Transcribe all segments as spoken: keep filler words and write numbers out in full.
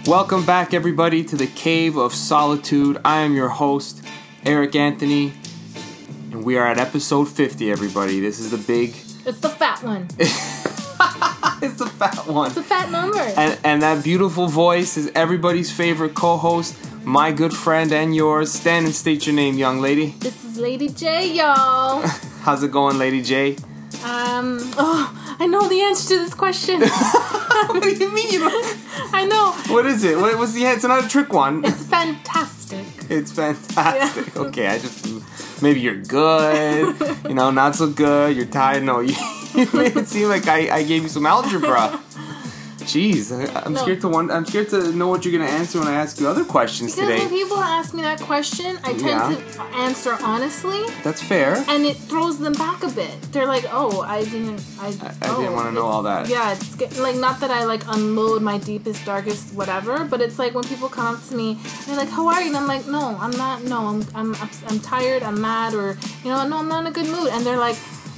Welcome back, everybody, to the Cave of Solitude. I am your host, Eric Anthony, and we are at episode fifty, everybody. This is the big... It's the fat one. It's the fat one. It's a fat number. And, and that beautiful voice is everybody's favorite co-host, my good friend and yours. Stand and state your name, young lady. This is Lady J, y'all. How's it going, Lady J? Um, oh, I know the answer to this question. What do you mean? You don't... I know. What is it? What, what's the answer? It's not a trick one. It's fantastic. It's fantastic. Yeah. Okay, I just... Maybe you're good, you know, not so good, you're tired. No, you, you made it seem like I, I gave you some algebra. Jeez, I, I'm No. scared to wonder, I'm scared to know what you're going to answer when I ask you other questions Because today. when people ask me that question, I tend Yeah. to answer honestly, That's fair. and it throws them back a bit. They're like, "Oh, I didn't, I, I, I oh, didn't want to know it's- all that. Yeah, it's get- like not that I like unload my deepest, darkest, whatever, but it's like when people come up to me, they're like, "How are you?" And I'm like, "No, I'm not. No, I'm, I'm, ups- I'm tired. I'm mad, or you know, no, I'm not in a good mood." And they're like,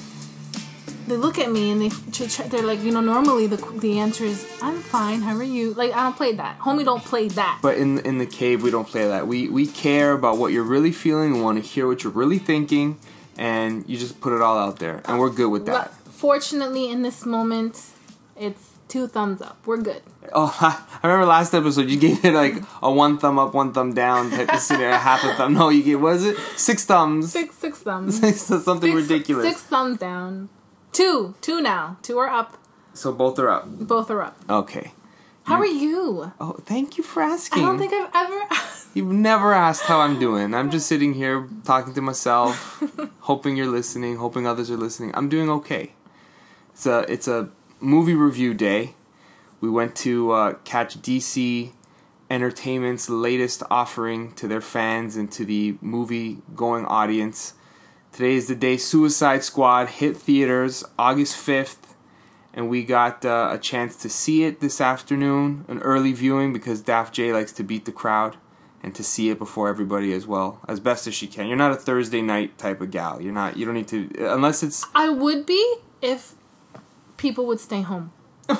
they look at me and they, tr- tr- they're like, you know, normally the the answer is, "I'm fine. How are you?" Like I don't play that. Homie, don't play that. But in in the cave, we don't play that. We we care about what you're really feeling and want to hear what you're really thinking, and you just put it all out there, and we're good with But that. fortunately, in this moment, it's two thumbs up. We're good. Oh, I remember last episode you gave it like a one thumb up, one thumb down type of scenario, half a thumb. No, you gave, what is it? Six thumbs. Six six thumbs. Six, something Six- ridiculous. Six thumbs down. Two. Two now. Two are up. So both are up. Both are up. Okay. How are you? Oh, thank you for asking. I don't think I've ever... You've never asked how I'm doing. I'm just sitting here talking to myself, hoping you're listening, hoping others are listening. I'm doing okay. It's a it's a movie review day. We went to uh, catch D C Entertainment's latest offering to their fans and to the movie-going audience. Today is the day Suicide Squad hit theaters, August fifth, and we got uh, a chance to see it this afternoon, an early viewing because Daft J likes to beat the crowd and to see it before everybody as well, as best as she can. You're not a Thursday night type of gal. You're not. You don't need to, unless it's... I would be if people would stay home.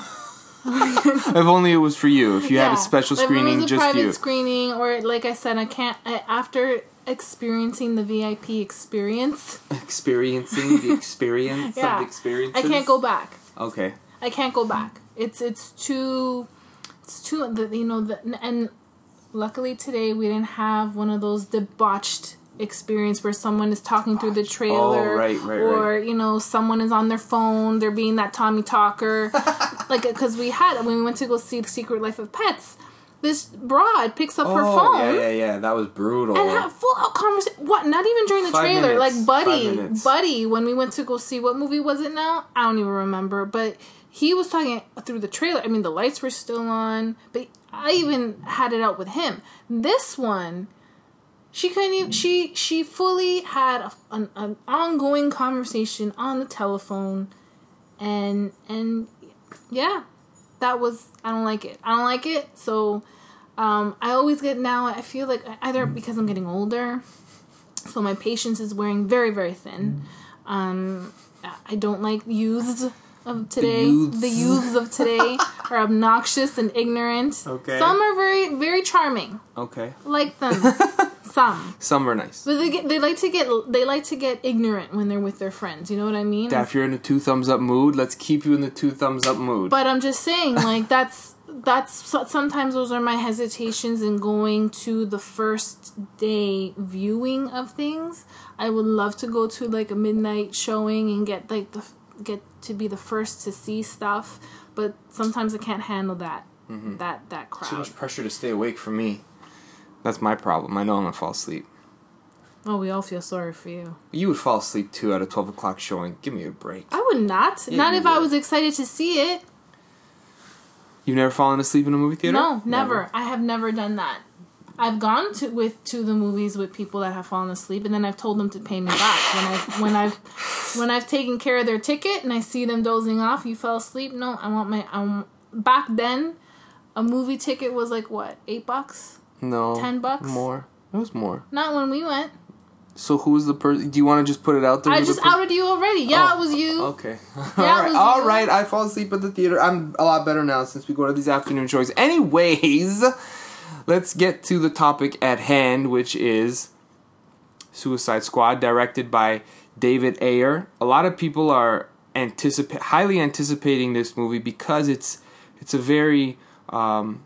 If only it was for you. If you had a special Like, screening, if it was a just private you. screening, or like I said, I can't... I, after experiencing the V I P experience... Experiencing the experience Yeah. of the experiences. I can't go back. Okay. I can't go back. It's it's too, it's too. The, you know, the, and luckily today we didn't have one of those debauched experience where someone is talking through the trailer, Oh, right, right, or you know, someone is on their phone. They're being that Tommy talker, like because we had when we went to go see The Secret Life of Pets. This broad picks up her Oh, phone. yeah, yeah, yeah. That was brutal. And have full out conversation. What? Not even during the Five trailer. minutes. Like Buddy, Five minutes. Buddy. When we went to go see, what movie was it now? I don't even remember. But he was talking through the trailer. I mean, the lights were still on. But I even had it out with him. This one, she couldn't even. She she fully had a, an, an ongoing conversation on the telephone, and and yeah. That was, I don't like it. I don't like it. So, um, I always get now, I feel like either because I'm getting older, so my patience is wearing very, very thin. Um, I don't like youths of today. The youths. The youths of today are obnoxious and ignorant. Okay. Some are very, very charming. Okay. Like them. Some. Some are nice. But they get, they like to get they like to get ignorant when they're with their friends. You know what I mean? If you're in a two thumbs up mood, let's keep you in the two thumbs up mood. But I'm just saying, like, that's, that's, sometimes those are my hesitations in going to the first day viewing of things. I would love to go to, like, a midnight showing and get, like, the, get to be the first to see stuff. But sometimes I can't handle that, mm-hmm. that, that crowd. Too much pressure to stay awake for me. That's my problem. I know I'm gonna fall asleep. Oh, we all feel sorry for you. You would fall asleep too at a twelve o'clock showing. Give me a break. I would not. Yeah, not you if I would. was excited to see it. You've never fallen asleep in a movie theater? No, never. I have never done that. I've gone to with to the movies with people that have fallen asleep, and then I've told them to pay me back when I when I've when I've taken care of their ticket and I see them dozing off. You fell asleep? No, I want my. Um, back then, a movie ticket was like what, eight bucks? No. Ten bucks? More. It was more. Not when we went. So who's the person? Do you want to just put it out there? I who just the per- outed you already. Yeah, Oh, it was you. Okay. Yeah, all it right. was All you. right. I fall asleep at the theater. I'm a lot better now since we go to these afternoon shows. Anyways, let's get to the topic at hand, which is Suicide Squad, directed by David Ayer. A lot of people are anticipa- highly anticipating this movie because it's it's a very um,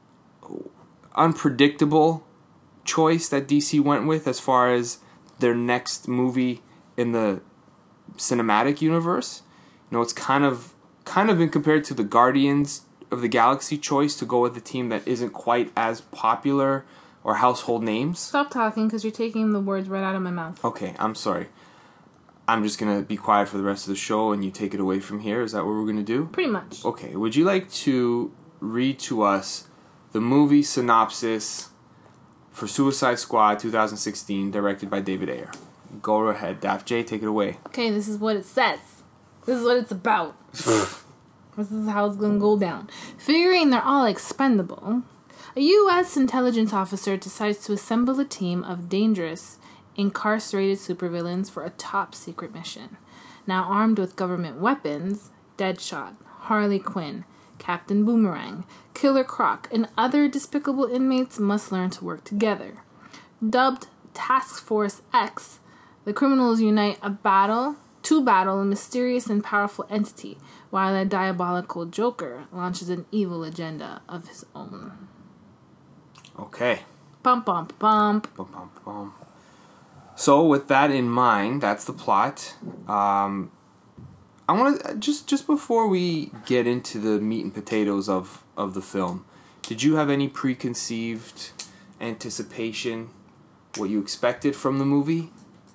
unpredictable choice that D C went with as far as their next movie in the cinematic universe. You know, it's kind of kind of been compared to the Guardians of the Galaxy choice to go with a team that isn't quite as popular or household names. Stop talking because you're taking the words right out of my mouth. Okay, I'm sorry. I'm just going to be quiet for the rest of the show and you take it away from here. Is that what we're going to do? Pretty much. Okay, would you like to read to us the movie synopsis for Suicide Squad twenty sixteen, directed by David Ayer? Go ahead, Daft J, take it away. Okay, this is what it says. This is what it's about. This is how it's gonna go down. Figuring they're all expendable, a U S intelligence officer decides to assemble a team of dangerous, incarcerated supervillains for a top-secret mission. Now armed with government weapons, Deadshot, Harley Quinn, Captain Boomerang, Killer Croc, and other despicable inmates must learn to work together. Dubbed Task Force X, the criminals unite a battle to battle a mysterious and powerful entity, while a diabolical Joker launches an evil agenda of his own. Okay. Bump, bump, bump. Bum, bum, bum. So, with that in mind, that's the plot. Um, I want to just just before we get into the meat and potatoes of, of the film, did you have any preconceived anticipation, what you expected from the movie?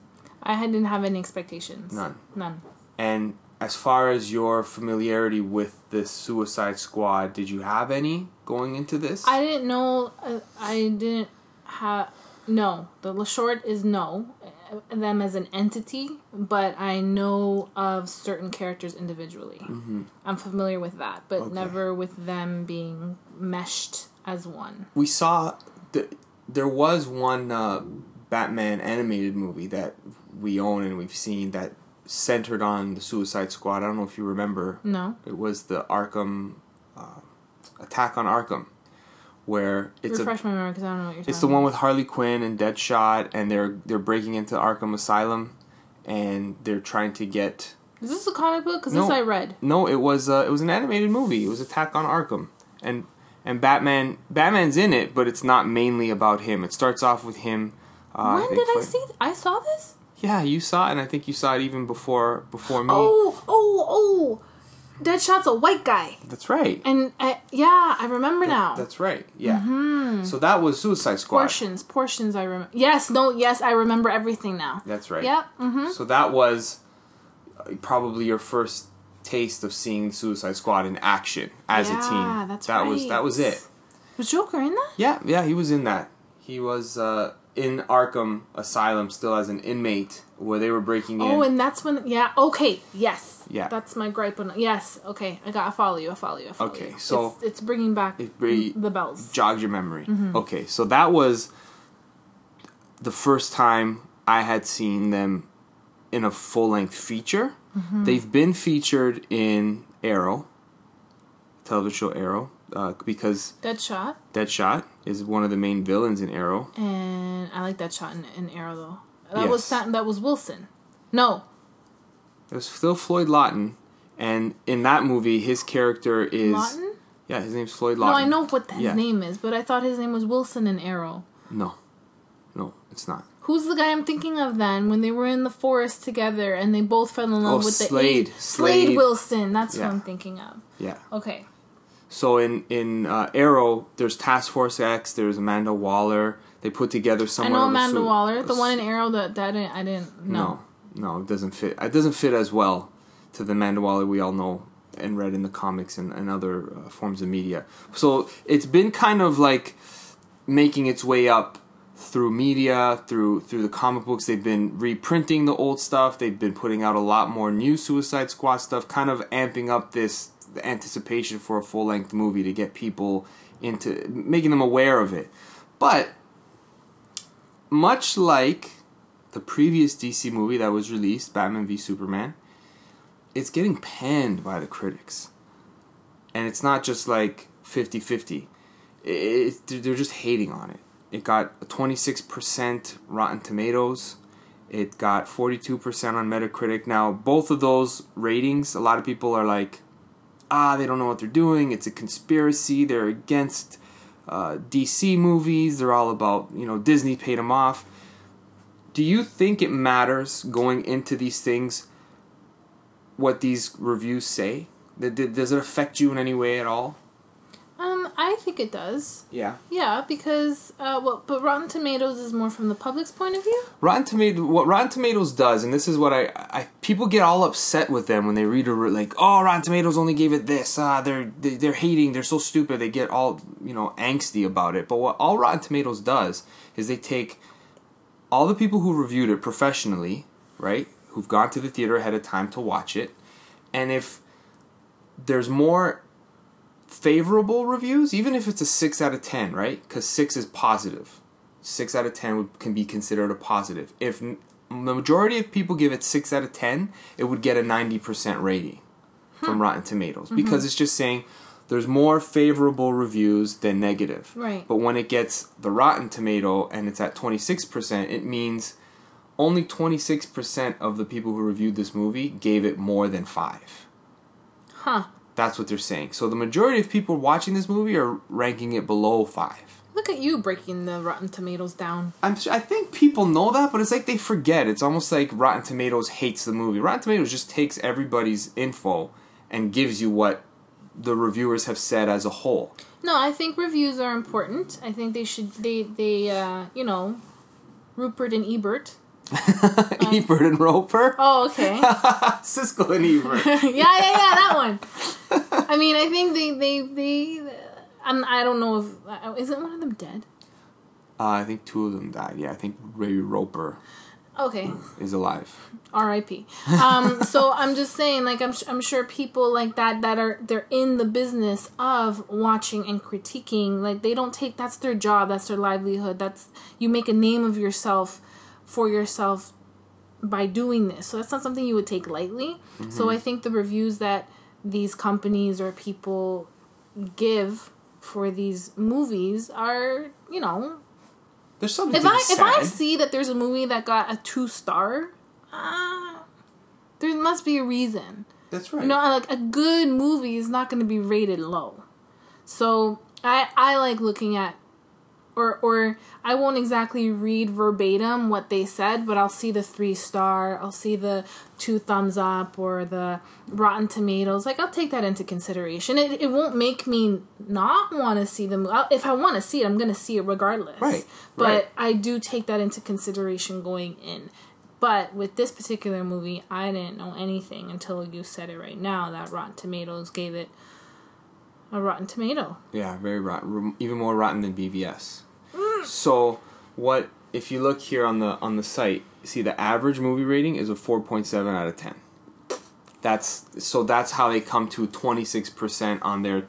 I didn't have any expectations. None. None. And as far as your familiarity with the Suicide Squad, did you have any going into this? I didn't know. Uh, I didn't have. No. The short is no. Them as an entity, but I know of certain characters individually. Mm-hmm. I'm familiar with that, but Okay. never with them being meshed as one. We saw the, there was one uh, Batman animated movie that we own and we've seen that centered on the Suicide Squad. I don't know if you remember. No. It was the Arkham uh, Attack on Arkham, where it's Refresh a, my memory because I don't know what you're talking it's the one with Harley Quinn and Deadshot, and they're they're breaking into Arkham Asylum, and they're trying to get. Is this a comic book? Because No. this I read. No, it was uh, it was an animated movie. It was Attack on Arkham, and and Batman Batman's in it, but it's not mainly about him. It starts off with him. Uh, when I did think I play- see? Th- I saw this. Yeah, you saw it, and I think you saw it even before before me. Oh, oh, oh! Deadshot's a white guy, That's right. and uh, yeah, I remember now. That's right. Yeah. Mm-hmm. So that was Suicide Squad. Portions, portions. I remember. Yes, no, yes, I remember everything now. That's right. Yep. Mm-hmm. So that was uh, probably your first taste of seeing Suicide Squad in action as Yeah, a team. that's that was right. that was it. Was Joker in that? Yeah, yeah, he was in that. He was uh, in Arkham Asylum still as an inmate where they were breaking in. Oh, and that's when. Yeah. Okay. Yes. Yeah. That's my gripe. On, yes. Okay. I got. I follow you. I follow you. I follow Okay, you. so it's, it's bringing back it bring- the bells. jogged your memory. Mm-hmm. Okay, so that was the first time I had seen them in a full-length feature. Mm-hmm. They've been featured in Arrow, television show Arrow, uh, because Deadshot, Deadshot is one of the main villains in Arrow. and I like Deadshot in, in Arrow though. That Yes. was Sa- that was Wilson. No. It was still Floyd Lawton, and in that movie, his character is Lawton? yeah, his name's Floyd No, Lawton. I know what his Yeah. name is, but I thought his name was Wilson in Arrow. No, no, it's not. Who's the guy I'm thinking of then? When they were in the forest together and they both fell in love Oh, with Slade. the eight- Slade. Slade Wilson. That's Yeah. who I'm thinking of. Yeah. Okay. So in in uh, Arrow, there's Task Force X. There's Amanda Waller. They put together I somewhat know of a Amanda su- Waller, the a one in su- Arrow that, that I didn't, I didn't know. No, no, it doesn't fit. It doesn't fit as well to the Amanda Waller we all know and read in the comics and, and other uh, forms of media. So it's been kind of like making its way up through media, through through the comic books. They've been reprinting the old stuff. They've been putting out a lot more new Suicide Squad stuff, kind of amping up this the anticipation for a full length movie to get people into making them aware of it. But much like the previous D C movie that was released, Batman v Superman, it's getting panned by the critics. And it's not just like fifty-fifty. It, it, they're just hating on it. It got a twenty-six percent Rotten Tomatoes. It got forty-two percent on Metacritic. Now, both of those ratings, a lot of people are like, ah, they don't know what they're doing. It's a conspiracy. They're against uh, D C movies. They're all about, you know, Disney paid them off. Do you think it matters going into these things what these reviews say? Does it affect you in any way at all? Um, I think it does. Yeah. Yeah, because uh, well, but Rotten Tomatoes is more from the public's point of view. Rotten Tomato, what Rotten Tomatoes does, and this is what I, I people get all upset with them when they read a like, oh, Rotten Tomatoes only gave it this. Ah, they're they, they're hating. They're so stupid. They get all you know angsty about it. But what all Rotten Tomatoes does is they take all the people who reviewed it professionally, right, who've gone to the theater ahead of time to watch it, and if there's more favorable reviews, even if it's a six out of ten, right? Because six is positive. six out of ten would, can be considered a positive. If n- the majority of people give it six out of ten, it would get a ninety percent rating from hmm. Rotten Tomatoes. Mm-hmm. Because it's just saying there's more favorable reviews than negative. Right. But when it gets the Rotten Tomato and it's at twenty-six percent, it means only twenty-six percent of the people who reviewed this movie gave it more than five. Huh. That's what they're saying. So the majority of people watching this movie are ranking it below five. Look at you breaking the Rotten Tomatoes down. I'm, I think people know that, but it's like they forget. It's almost like Rotten Tomatoes hates the movie. Rotten Tomatoes just takes everybody's info and gives you what the reviewers have said as a whole. No, I think reviews are important. I think they should, they, they uh, you know, Rupert and Ebert. Ebert and Roper? Oh, okay. Siskel and Ebert. yeah, yeah, yeah, that one. I mean, I think they, they, they, I'm, I don't know if, isn't one of them dead? Uh, I think two of them died. Yeah, I think Ray Roper okay. is alive. R I P Um, so I'm just saying, like, I'm, I'm sure people like that, that are, they're in the business of watching and critiquing, like, they don't take, that's their job, that's their livelihood, that's, you make a name of yourself for yourself by doing this. So that's not something you would take lightly. Mm-hmm. So I think the reviews that these companies or people give for these movies are, you know, there's something if to be I said. if I see that there's a movie that got a two star, uh, there must be a reason. That's right. You know, like a good movie is not going to be rated low. So I I like looking at. Or, or I won't exactly read verbatim what they said, but I'll see the three star, I'll see the two thumbs up, or the Rotten Tomatoes. Like, I'll take that into consideration. It it won't make me not want to see the movie. If I want to see it, I'm going to see it regardless. Right. But right. I do take that into consideration going in. But with this particular movie, I didn't know anything until you said it right now that Rotten Tomatoes gave it a Rotten Tomato. Yeah, very rotten. Even more rotten than B V S. So, what if you look here on the on the site? See, the average movie rating is a four point seven out of ten. That's so. That's how they come to twenty-six percent on their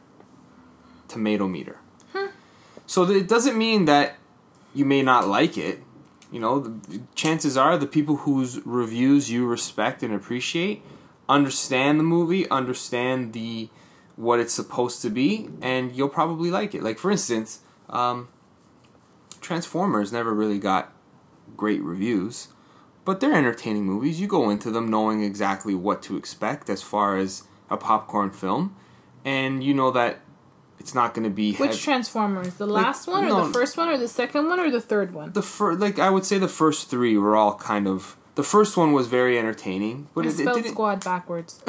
tomato meter. Hmm. So it doesn't mean that you may not like it. You know, the chances are the people whose reviews you respect and appreciate understand the movie, understand the what it's supposed to be, and you'll probably like it. Like, for instance, um, Transformers never really got great reviews, but they're entertaining movies. You go into them knowing exactly what to expect as far as a popcorn film, and you know that it's not going to be... Which heavy. Transformers? The last like, one, or no, the first one, or the second one, or the third one? The fir- Like, I would say the first three were all kind of... The first one was very entertaining, but I it, spelled it didn't... squad backwards.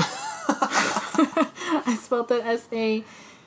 I spelled it S A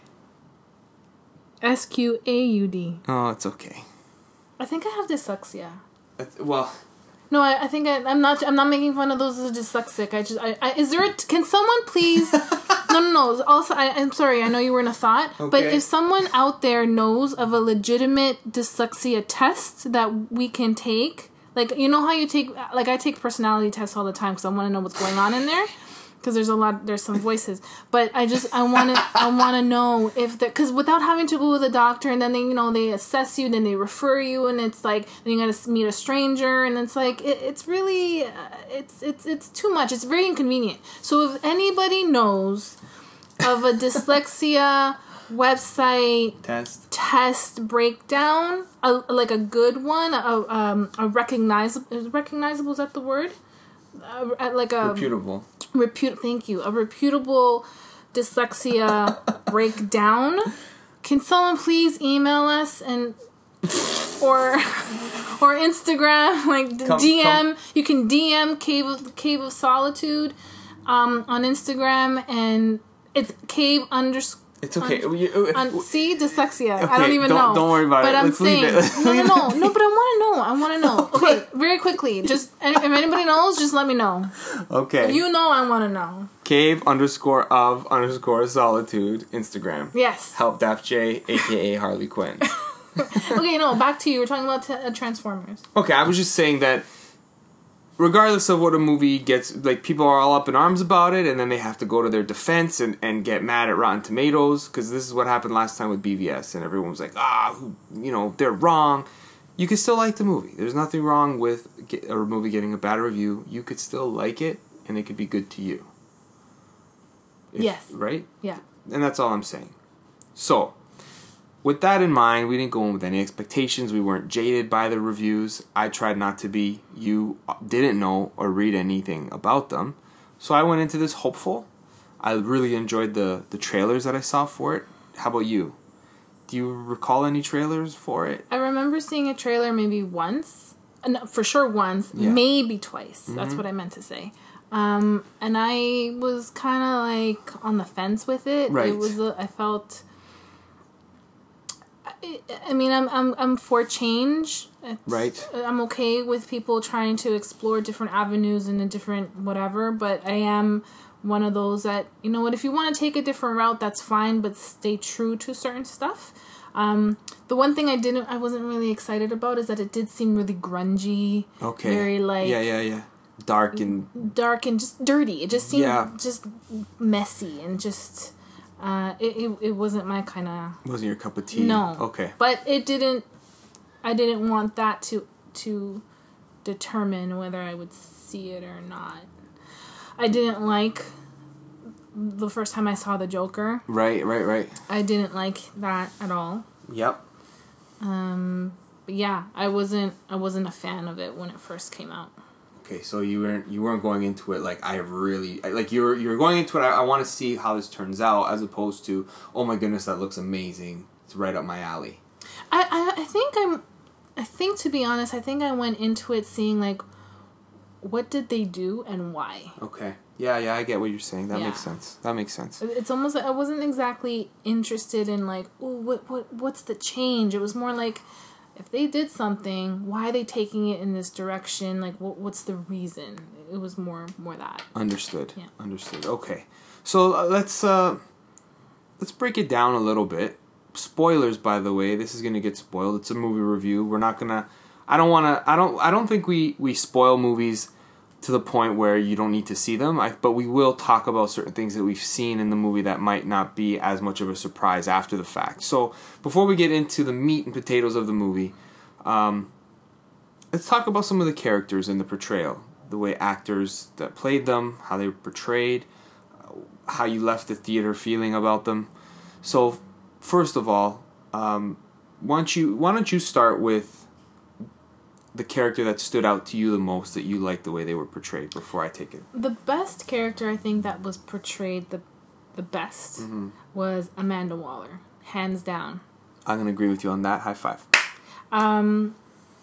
S Q A U D. Oh, it's okay. I think I have dyslexia. It's, well... No, I, I think I, I'm not. I'm not making fun of those who are dyslexic. I just. I, I, is there? A, can someone please? no, no, no. Also, I, I'm sorry. I know you were in a thought, okay. But if someone out there knows of a legitimate dyslexia test that we can take, like, you know how you take, like, I take personality tests all the time because I want to know what's going on in there. because there's a lot, there's some voices, but I just, I want to, I want to know if the, because without having to go to the doctor, and then they, you know, they assess you, then they refer you, and it's like, then you got to meet a stranger, and it's like, it, it's really, uh, it's, it's, it's too much. It's very inconvenient. So if anybody knows of a dyslexia website Test. test breakdown, a, like a good one, a, um, a recognizable, is recognizable, is that the word? Uh, like a Reputable. Repute. Thank you. A reputable dyslexia breakdown. Can someone please email us and or or Instagram, like Come- D M? come. You can D M Cave of Cave of Solitude um, on Instagram, and it's cave underscore. It's okay. Un- You- un- see, dyslexia. I Okay, don't even don't- know. don't worry about but it. I'm Let's leave saying, it. no, no, no, no. But I want to know. I want to know. Okay, very quickly. Just if anybody knows, just let me know. Okay. If you know, I want to know. Cave underscore of underscore solitude Instagram. Yes. Help Daft J, aka Harley Quinn. Okay, no. Back to you. We're talking about t- uh, Transformers. Okay, I was just saying that regardless of what a movie gets, like, people are all up in arms about it, and then they have to go to their defense and, and get mad at Rotten Tomatoes, because this is what happened last time with B V S, and everyone was like, ah, you know, they're wrong. You could still like the movie. There's nothing wrong with get, a movie getting a bad review. You could still like it, and it could be good to you. If- Yes. Right? Yeah. And that's all I'm saying. So, with that in mind, we didn't go in with any expectations. We weren't jaded by the reviews. I tried not to be. You didn't know or read anything about them. So I went into this hopeful. I really enjoyed the, the trailers that I saw for it. How about you? Do you recall any trailers for it? I remember seeing a trailer maybe once. Uh, no, for sure once. Yeah. Maybe twice. Mm-hmm. That's what I meant to say. Um, and I was kind of like on the fence with it. Right. It was. A, I felt. I, I mean, I'm I'm I'm for change. It's, Right. I'm okay with people trying to explore different avenues and a different whatever, but I am one of those that, you know what, if you want to take a different route, that's fine, but stay true to certain stuff. Um, the one thing I didn't, I wasn't really excited about is that it did seem really grungy. Okay. Very like Yeah, yeah, yeah. Dark and... dark and just dirty. It just seemed Yeah. just messy and just, uh, it, it, it wasn't my kind of... Wasn't your cup of tea? No. Okay. But it didn't, I didn't want that to, to determine whether I would see it or not. I didn't like the first time I saw the Joker. Right, right, right. I didn't like that at all. Yep. Um, but yeah, I wasn't, I wasn't a fan of it when it first came out. Okay, so you weren't you weren't going into it like I really like you were you were going into it. I, I want to see how this turns out, as opposed to, oh my goodness, that looks amazing. It's right up my alley. I, I, I think I'm, I think to be honest, I think I went into it seeing like, what did they do and why? Okay. Yeah, yeah, I get what you're saying. That Yeah. makes sense. That makes sense. It's almost like I wasn't exactly interested in like, oh, what, what, what's the change? It was more like, if they did something, why are they taking it in this direction? Like, what, what's the reason? It was more, more that. Understood. Yeah. Understood. Okay. So uh, let's uh, let's break it down a little bit. Spoilers, by the way. This is gonna get spoiled. It's a movie review. We're not gonna. I don't want to. I don't. I don't think we we spoil movies to the point where you don't need to see them. I, but we will talk about certain things that we've seen in the movie that might not be as much of a surprise after the fact. So before we get into the meat and potatoes of the movie, um, let's talk about some of the characters in the portrayal, the way actors that played them, how they were portrayed, how you left the theater feeling about them. So first of all, um, why don't you why don't you start with the character that stood out to you the most, that you liked the way they were portrayed, before I take it? The best character I think that was portrayed the, the best Mm-hmm. was Amanda Waller, hands down. I'm going to agree with you on that. High five. Um,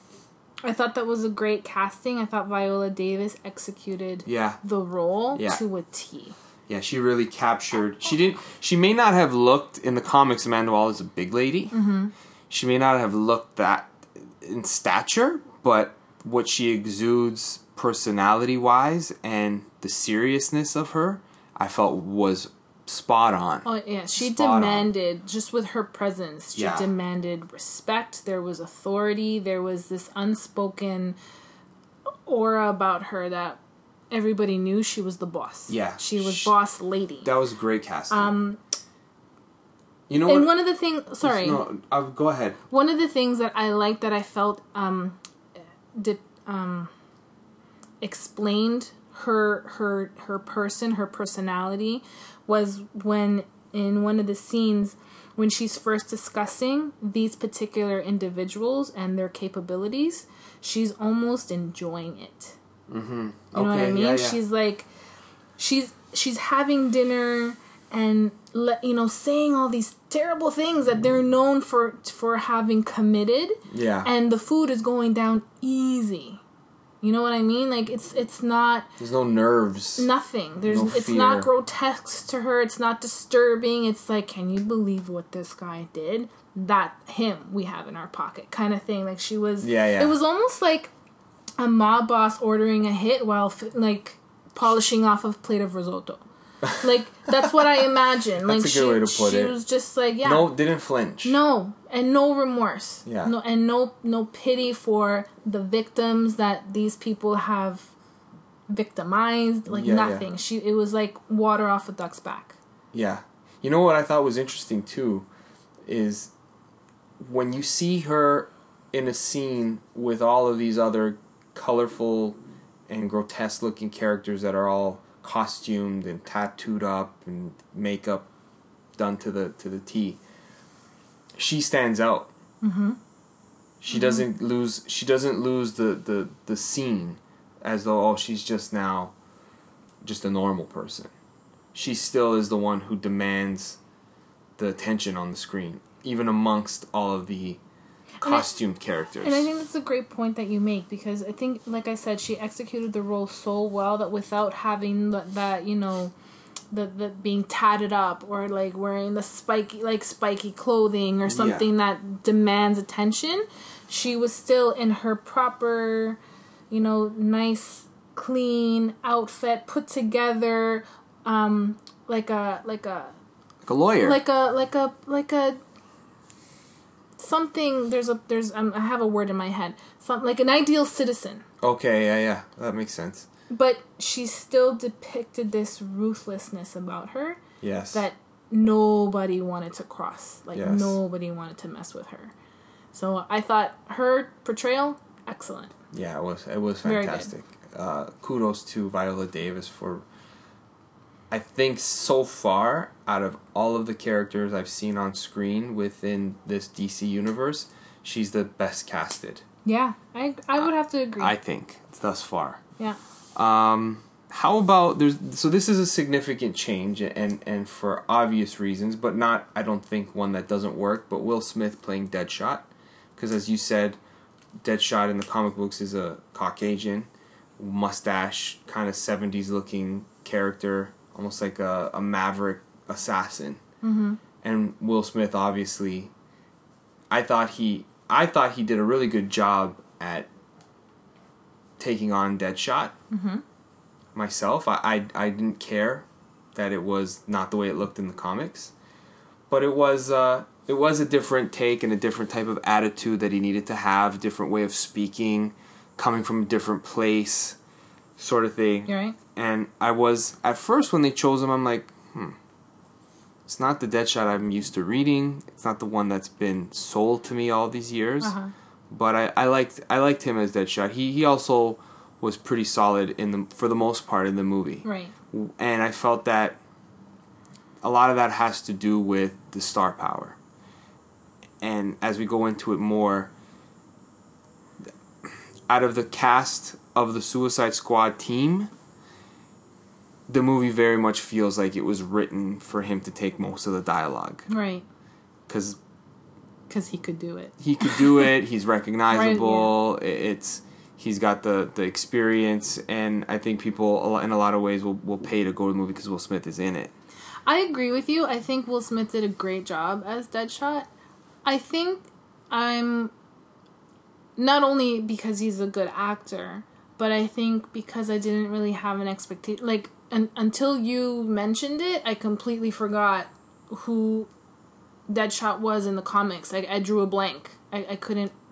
I thought that was a great casting. I thought Viola Davis executed Yeah. the role Yeah. to a T. Yeah, she really captured... She didn't. She may not have looked, in the comics, Amanda Waller is a big lady. Mm-hmm. She may not have looked that in stature, but what she exudes personality-wise and the seriousness of her, I felt was spot on. Oh yeah, she Spot on. demanded, just with her presence, she Yeah. demanded respect. There was authority. There was this unspoken aura about her that everybody knew she was the boss. Yeah. She was She, boss lady. That was great casting. Um, you know and what? one of the things, sorry. No, uh, go ahead. One of the things that I liked that I felt um, did, um, explained her her her person, her personality, was when in one of the scenes when she's first discussing these particular individuals and their capabilities, she's almost enjoying it. Mm-hmm. You know what I mean? Yeah, yeah. She's like, she's she's having dinner and le- you know saying all these terrible things that they're known for for having committed. Yeah. And the food is going down easy. You know what I mean? Like it's it's not. There's no nerves. Nothing. There's. No It's fear. not grotesque to her. It's not disturbing. It's like, can you believe what this guy did? That him we have in our pocket, kind of thing. Like she was. Yeah, yeah. It was almost like a mob boss ordering a hit while like polishing off a plate of risotto. Like that's what I imagine. That's Like a good she, way to put she it. was just like yeah. No, didn't flinch. No, and no remorse. Yeah. No, and no no pity for the victims that these people have victimized. Like Yeah, nothing. yeah. She it was like water off a duck's back. Yeah. You know what I thought was interesting too is when you see her in a scene with all of these other colorful and grotesque looking characters that are all costumed and tattooed up and makeup done to the to the T, she stands out. Mm-hmm. She Mm-hmm. doesn't lose she doesn't lose the, the, the scene as though oh she's just now just a normal person. She still is the one who demands the attention on the screen, even amongst all of the costumed I, characters. And I think that's a great point that you make because I think, like I said, she executed the role so well that without having that, that you know, the the being tatted up or like wearing the spiky like spiky clothing or something Yeah. that demands attention, she was still in her proper, you know, nice, clean outfit, put together, um, like a like a like a lawyer. like a like a like a something. There's a there's um, I have a word in my head. Some like an ideal citizen. Okay, yeah, yeah, that makes sense. But she still depicted this ruthlessness about her Yes. that nobody wanted to cross. Like Yes. nobody wanted to mess with her. So I thought her portrayal excellent. Yeah, it was it was Very fantastic. Uh, kudos to Viola Davis for. I think so far, out of all of the characters I've seen on screen within this D C universe, she's the best casted. Yeah, I I would have to agree. I think thus far. yeah. Um, how about there's so this is a significant change and and for obvious reasons, but not I don't think one that doesn't work. But Will Smith playing Deadshot, because as you said, Deadshot in the comic books is a Caucasian, mustache, kind of seventies looking character, almost like a, a maverick assassin. Mm-hmm. And Will Smith obviously, I thought he I thought he did a really good job at taking on Deadshot. Mm-hmm. Myself, I, I I didn't care that it was not the way it looked in the comics, but it was uh, it was a different take and a different type of attitude that he needed to have, a different way of speaking, coming from a different place, sort of thing. You're right. And I was at first when they chose him, I'm like, hmm, it's not the Deadshot I'm used to reading. It's not the one that's been sold to me all these years. Uh-huh. But I, I liked I liked him as Deadshot. He he also was pretty solid in the for the most part in the movie. Right. And I felt that a lot of that has to do with the star power. And as we go into it more, out of the cast of the Suicide Squad team, the movie very much feels like it was written for him to take most of the dialogue. Right. Because Because he could do it. he could do it. He's recognizable. Right, yeah. It's he's got the, the experience, and I think people in a lot of ways will, will pay to go to the movie because Will Smith is in it. I agree with you. I think Will Smith did a great job as Deadshot. I think I'm not only because he's a good actor, but I think because I didn't really have an expectation. Like un- until you mentioned it, I completely forgot who Deadshot was in the comics. I, I drew a blank. I, I couldn't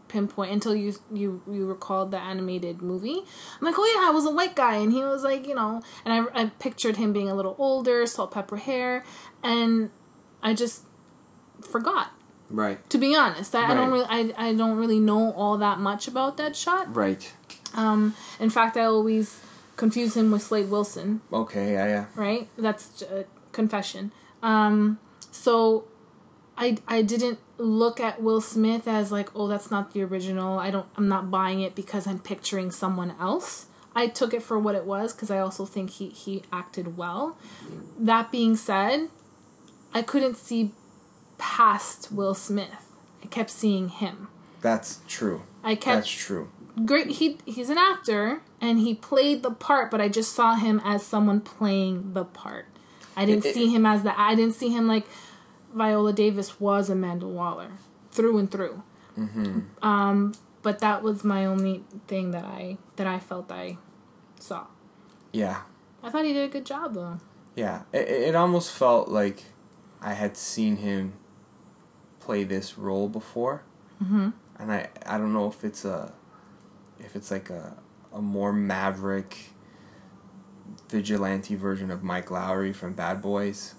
pinpoint until you you you recalled the animated movie. I'm like, oh yeah, I was a white guy, and he was like, you know, and I I pictured him being a little older, salt pepper hair, and I just forgot. Right. To be honest, I, Right. I don't really I, I don't really know all that much about Deadshot. Right. Um, in fact, I always confuse him with Slade Wilson. Okay. Yeah. Yeah. Right. That's a confession. Um, so I I didn't look at Will Smith as like, oh, that's not the original. I don't. I'm not buying it because I'm picturing someone else. I took it for what it was because I also think he he acted well. That being said, I couldn't see past Will Smith. I kept seeing him. That's true. I kept That's true. great. He he's an actor and he played the part, but I just saw him as someone playing the part. I didn't It- it- see him as the. I didn't see him like Viola Davis was Amanda Waller through and through. Mm-hmm. Um, but that was my only thing that I that I felt I saw. Yeah. I thought he did a good job though. Yeah. It, it almost felt like I had seen him play this role before. Mm-hmm. And I, I don't know if it's a if it's like a a more maverick vigilante version of Mike Lowry from Bad Boys,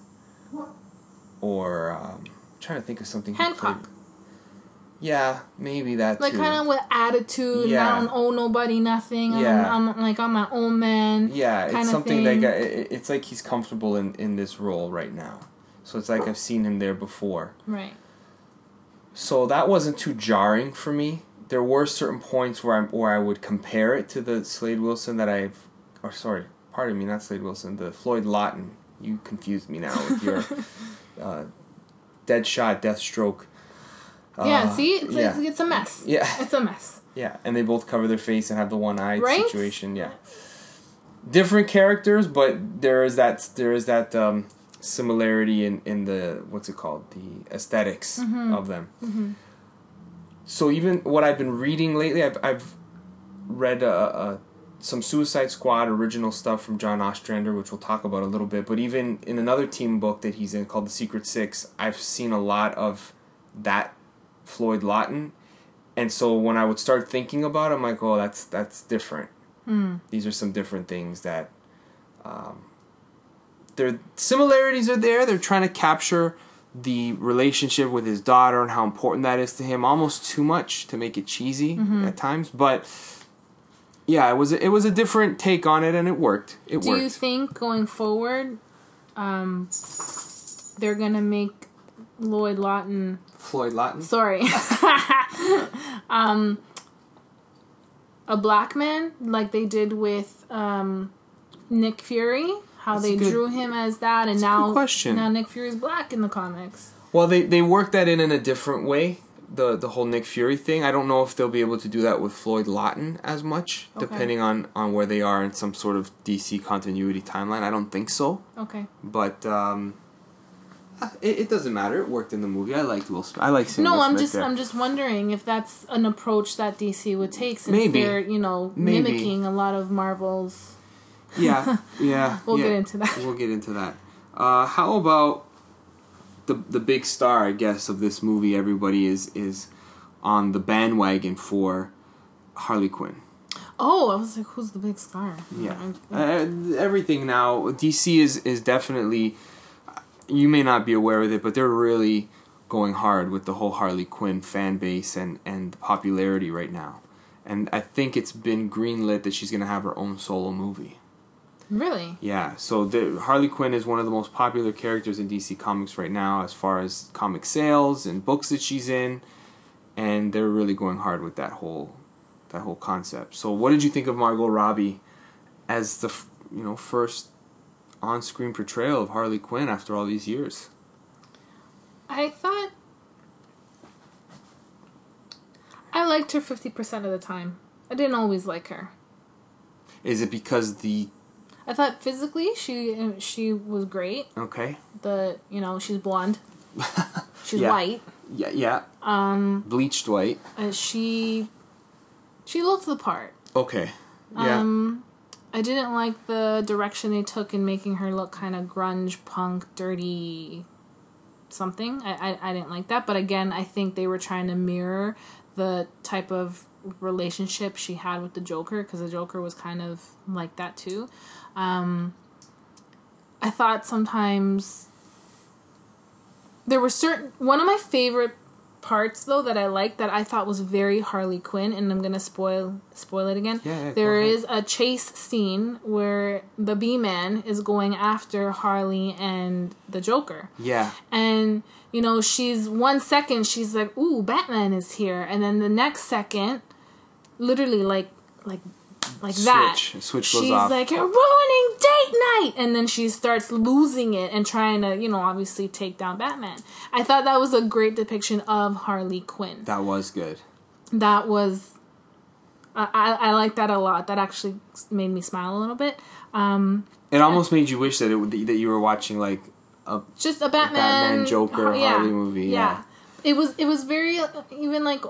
or um, I'm trying to think of something. he Hancock. played. Yeah, maybe that Like too. kind of with attitude. Yeah. I don't owe nobody nothing. I'm, Yeah. I'm, I'm like I'm my own man. Yeah, kinda it's something thing. that it, it's like he's comfortable in in this role right now. So it's like I've seen him there before. Right. So that wasn't too jarring for me. There were certain points where I where I would compare it to the Slade Wilson that I've, or sorry, pardon me, not Slade Wilson, the Floyd Lawton. You confused me now with your uh, Deadshot, Deathstroke. Uh, Yeah. See, it's, yeah. it's, it's a mess. Yeah. It's a mess. Yeah, and they both cover their face and have the one-eyed Right? situation. Yeah, different characters, but there is that there is that um, similarity in, in the what's it called, the aesthetics Mm-hmm. of them. Mm-hmm. So even what I've been reading lately, I've I've read uh, uh, some Suicide Squad original stuff from John Ostrander, which we'll talk about a little bit. But even in another team book that he's in called The Secret Six, I've seen a lot of that Floyd Lawton. And so when I would start thinking about it, I'm like, oh, that's that's different. Mm. These are some different things that, um, their similarities are there. They're trying to capture the relationship with his daughter and how important that is to him, almost too much to make it cheesy Mm-hmm. at times. But yeah, it was a, it was a different take on it, and it worked. It Do worked. you think going forward, um, they're gonna make Lloyd Lawton? Floyd Lawton. Sorry, um, a black man like they did with um, Nick Fury. How That's they a good- drew him as that, and that's a now good question. now Nick Fury's black in the comics. Well, they they worked that in in a different way. The the whole Nick Fury thing. I don't know if they'll be able to do that with Floyd Lawton as much, Okay. depending on, on where they are in some sort of D C continuity timeline. I don't think so. Okay. But um, it, it doesn't matter. It worked in the movie. I liked Will Smith. I like seeing No, Will I'm Smith just there. I'm just wondering if that's an approach that D C would take since Maybe. they're you know Maybe. mimicking a lot of Marvel's. Yeah, yeah. We'll yeah. get into that. We'll get into that. Uh, how about the the big star? I guess of this movie, everybody is is on the bandwagon for Harley Quinn. Oh, I was like, who's the big star? Yeah, I- uh, everything now. D C is is definitely. You may not be aware of it, but they're really going hard with the whole Harley Quinn fan base and and the popularity right now. And I think it's been greenlit that she's going to have her own solo movie. Really? Yeah, so the, Harley Quinn is one of the most popular characters in D C Comics right now as far as comic sales and books that she's in, and they're really going hard with that whole that whole concept. So, what did you think of Margot Robbie as the f- you know first on-screen portrayal of Harley Quinn after all these years? I thought I liked her fifty percent of the time. I didn't always like her. Is it because the I thought physically she she was great. okay? The you know she's blonde. She's Yeah. white. Yeah, yeah, Um, bleached white. and she she looked the part. Okay, yeah, Um, I didn't like the direction they took in making her look kind of grunge, punk, dirty. something. I, I I didn't like that, but again, I think they were trying to mirror the type of relationship she had with the Joker, because the Joker was kind of like that too. Um, I thought sometimes there were certain one of my favorite parts though that I liked that I thought was very Harley Quinn, and I'm gonna spoil spoil it again. Yeah, yeah, there is a chase scene where the B-Man is going after Harley and the Joker. Yeah. And you know, she's one second she's like, "Ooh, Batman is here," and then the next second, literally like like like Switch. that, Switch goes she's off. like, "You're ruining date night," and then she starts losing it and trying to, you know, obviously take down Batman. I thought that was a great depiction of Harley Quinn. That was good. That was, I I, I like that a lot. That actually made me smile a little bit. Um, It almost made you wish that it that you were watching like a just a Batman, Batman Joker yeah, Harley movie. Yeah. yeah, it was it was very uh, even like.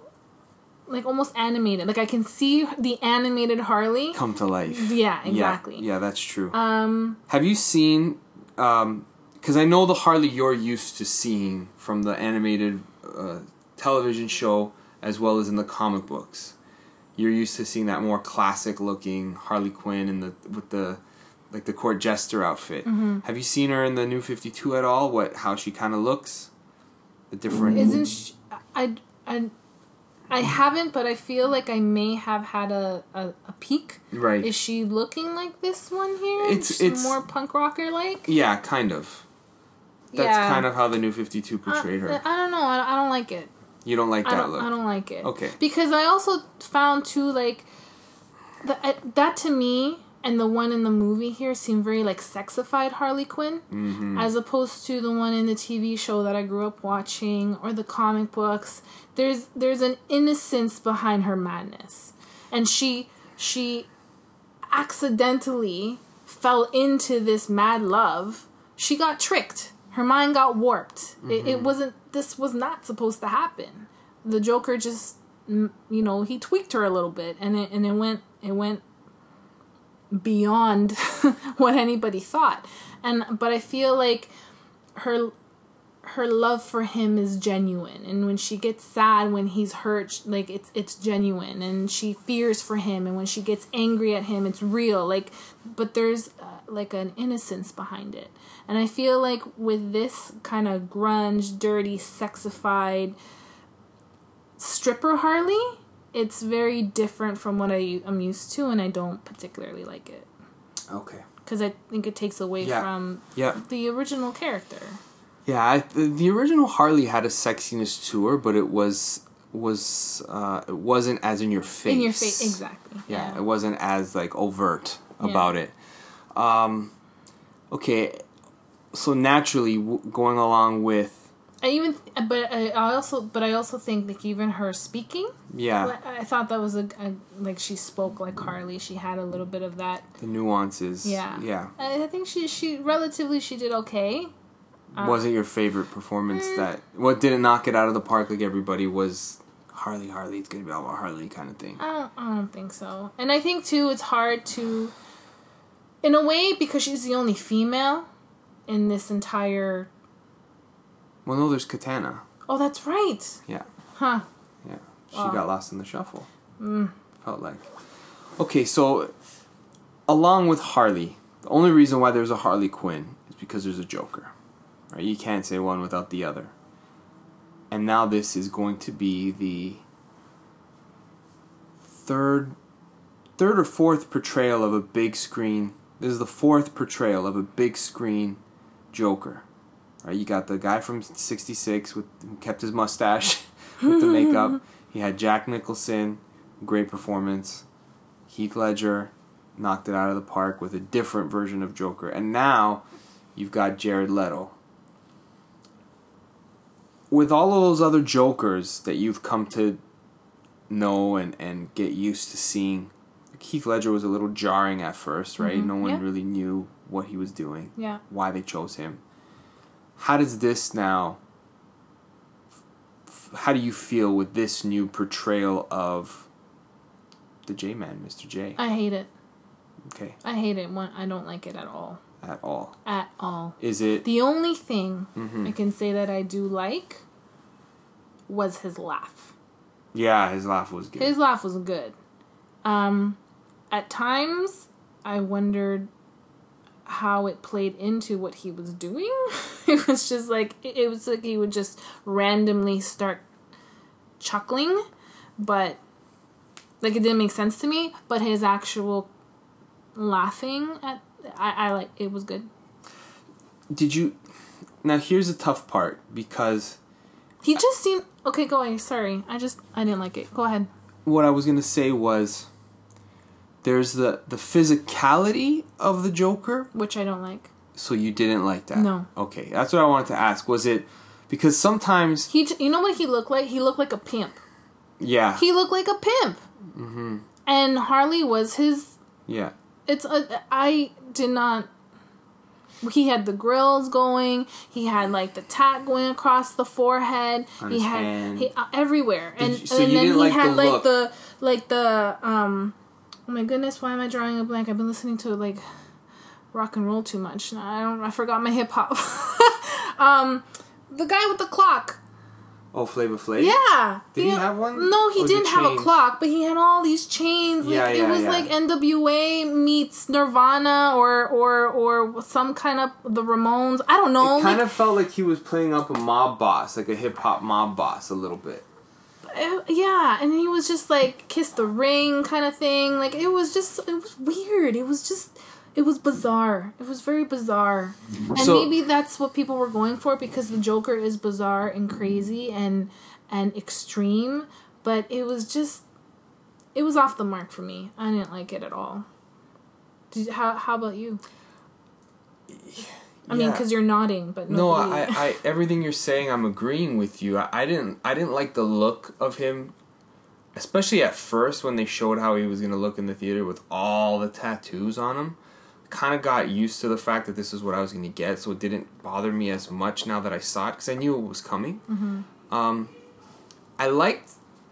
Like almost animated. Like I can see the animated Harley come to life. Yeah, exactly. Yeah, yeah, that's true. Um, Have you seen? Because I know the Harley you're used to seeing from the animated uh, television show as well as in the comic books. You're used to seeing that more classic looking Harley Quinn in the with the like the court jester outfit. Mm-hmm. Have you seen her in the New fifty-two at all? What how she kind of looks? The different. Isn't she, I I I haven't, but I feel like I may have had a, a, a peek. Right. Is she looking like this one here? It's- She's it's- more punk rocker like. Yeah, kind of. That's Yeah. kind of how the New fifty-two portrayed I, her. I don't know. I, I don't like it. You don't like I that don't, look. I don't like it. Okay. Because I also found too like that that to me and the one in the movie here seemed very like sexified Harley Quinn, Mm-hmm. as opposed to the one in the T V show that I grew up watching or the comic books. There's there's an innocence behind her madness, and she she accidentally fell into this mad love. She got tricked. Her mind got warped. Mm-hmm. It, it wasn't. This was not supposed to happen. The Joker just, you know, he tweaked her a little bit, and it and it went it went beyond what anybody thought. And but I feel like her her love for him is genuine, and when she gets sad when he's hurt, like it's it's genuine, and she fears for him, and when she gets angry at him, it's real. Like, but there's uh, like an innocence behind it, and I feel like with this kind of grunge, dirty, sexified stripper Harley, it's very different from what I am used to, and I don't particularly like it. Okay. Because I think it takes away Yeah. from Yeah. the original character. Yeah, I, the, the original Harley had a sexiness to her, but it was was uh, it wasn't as in your face. In your face, exactly. Yeah, Yeah. it wasn't as like overt Yeah. about it. Um, okay, so naturally w- going along with I even, but I also, but I also think like even her speaking. yeah I I thought that was a, a like she spoke like Harley. She had a little bit of that. the nuances. Yeah. yeah. I I think she she relatively she did okay. Uh, Was it your favorite performance? That what didn't knock it out of the park like everybody was? Harley, Harley, it's gonna be all about Harley kind of thing. I don't I don't think so. And I think too it's hard to, in a way, because she's the only female in this entire. Well, no, there's Katana. Oh, that's right. Yeah. Huh. Yeah, she Wow. got lost in the shuffle. Mm. Felt like. Okay, so along with Harley, the only reason why there's a Harley Quinn is because there's a Joker. Right? You can't say one without the other. And now this is going to be the third, third or fourth portrayal of a big screen. This is the fourth portrayal of a big screen Joker. Right? You got the guy from sixty-six with who kept his mustache with the makeup. He had Jack Nicholson, great performance. Heath Ledger knocked it out of the park with a different version of Joker. And now you've got Jared Leto. With all of those other Jokers that you've come to know and, and get used to seeing, Heath Ledger was a little jarring at first, right? Mm-hmm. No one Yeah. really knew what he was doing, Yeah. why they chose him. How does this now, f- how do you feel with this new portrayal of the J-Man, Mister J? I hate it. Okay. I hate it. One, I don't like it at all. at all. At all. Is it... The only thing mm-hmm. I can say that I do like was his laugh. Yeah, his laugh was good. His laugh was good. Um, at times, I wondered how it played into what he was doing. It was just like, it was like he would just randomly start chuckling, but like it didn't make sense to me, but his actual laughing at, I, I like, it was good. Did you, now here's the tough part, because he just seemed, okay, go ahead, sorry, I just, I didn't like it, go ahead. What I was going to say was, there's the, the physicality of the Joker. Which I don't like. So you didn't like that? No. Okay, that's what I wanted to ask. Was it, because sometimes... he, You know what he looked like? He looked like a pimp. Yeah. He looked like a pimp. Mm-hmm. And Harley was his... Yeah. It's a, I did not... He had the grills going. He had like the tat going across the forehead. On he his had hand. he uh, everywhere, and, you, so and you then didn't he like had the like look. the like the um. Oh my goodness! Why am I drawing a blank? I've been listening to like rock and roll too much. I don't. I forgot my hip hop. um, the guy with the clock. Oh, Flavor Flav? Yeah. Did he, he have one? No, he or didn't have a chains? clock, but he had all these chains. Like, yeah, yeah, it was yeah. like N W A meets Nirvana or or or some kind of the Ramones. I don't know. It kind like, of felt like he was playing up a mob boss, like a hip hop mob boss, a little bit. Uh, yeah, and he was just like kiss the ring kind of thing. Like it was just it was weird. It was just it was bizarre. It was very bizarre. And so, maybe that's what people were going for, because the Joker is bizarre and crazy and and extreme, but it was just it was off the mark for me. I didn't like it at all. Did, how how about you? I yeah. mean, because you're nodding, but no, nobody... I, I everything you're saying, I'm agreeing with you. I, I didn't I didn't like the look of him, especially at first when they showed how he was gonna look in the theater with all the tattoos on him. Kind of got used to the fact that this is what I was gonna get, so it didn't bother me as much now that I saw it, because I knew it was coming. Mm-hmm. Um, I liked,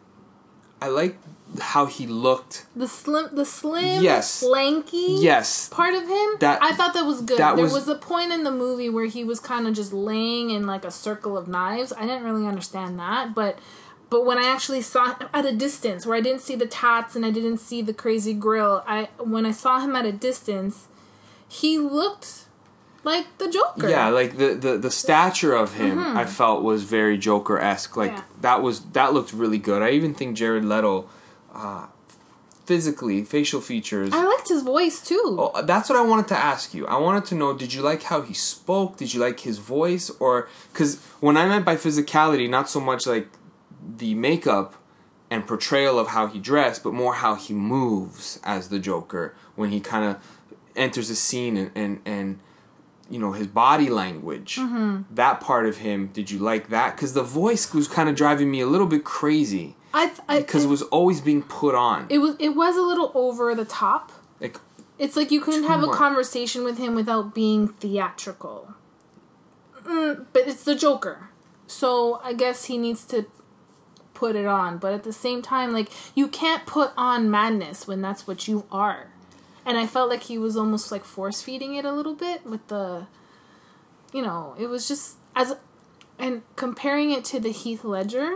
I liked how he looked. The slim, the slim, yes, lanky, yes, part of him. That I thought that was good. That there was, was a point in the movie where he was kind of just laying in like a circle of knives. I didn't really understand that, but but when I actually saw him at a distance, where I didn't see the tats and I didn't see the crazy grill, I when I saw him at a distance, he looked like the Joker. Yeah, like the, the, the stature of him, mm-hmm. I felt was very Joker-esque. Like yeah. that was that looked really good. I even think Jared Leto, uh, physically, facial features. I liked his voice too. Oh, that's what I wanted to ask you. I wanted to know: did you like how he spoke? Did you like his voice? Or because when I meant by physicality, not so much like the makeup and portrayal of how he dressed, but more how he moves as the Joker when he kind of enters a scene and and. and you know, his body language, mm-hmm. that part of him, did you like that? Because the voice was kind of driving me a little bit crazy. I, th- I because it, it was always being put on. It was it was a little over the top. Like, it's like you couldn't have much. a conversation with him without being theatrical. Mm, but it's the Joker, so I guess he needs to put it on. But at the same time, like, you can't put on madness when that's what you are. And I felt like he was almost like force feeding it a little bit with the, you know, it was just as, and comparing it to the Heath Ledger,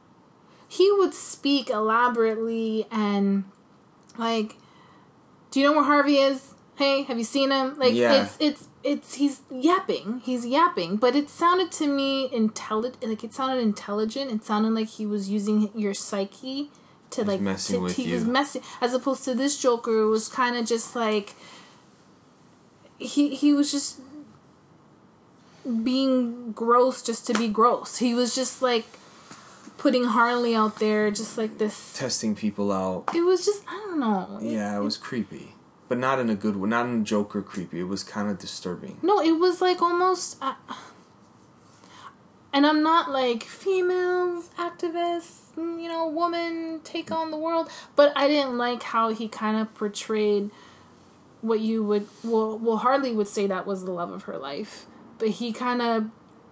he would speak elaborately and like, do you know where Harvey is? Hey, have you seen him? Like, yeah. it's, it's, it's, he's yapping, he's yapping, but it sounded to me intelligent, like it sounded intelligent. It sounded like he was using your psyche to like, messing to, with he you. was messing, as opposed to this Joker, it was kind of just like, he, he was just being gross just to be gross. He was just like putting Harley out there, just like this. Testing people out. It was just, I don't know. Yeah, it, it was creepy. But not in a good way. Not in a Joker creepy. It was kind of disturbing. No, it was like almost... Uh, and I'm not like females, activists, you know, woman, take on the world. But I didn't like how he kind of portrayed what you would... Well, well, Harley would say that was the love of her life. But he kind of...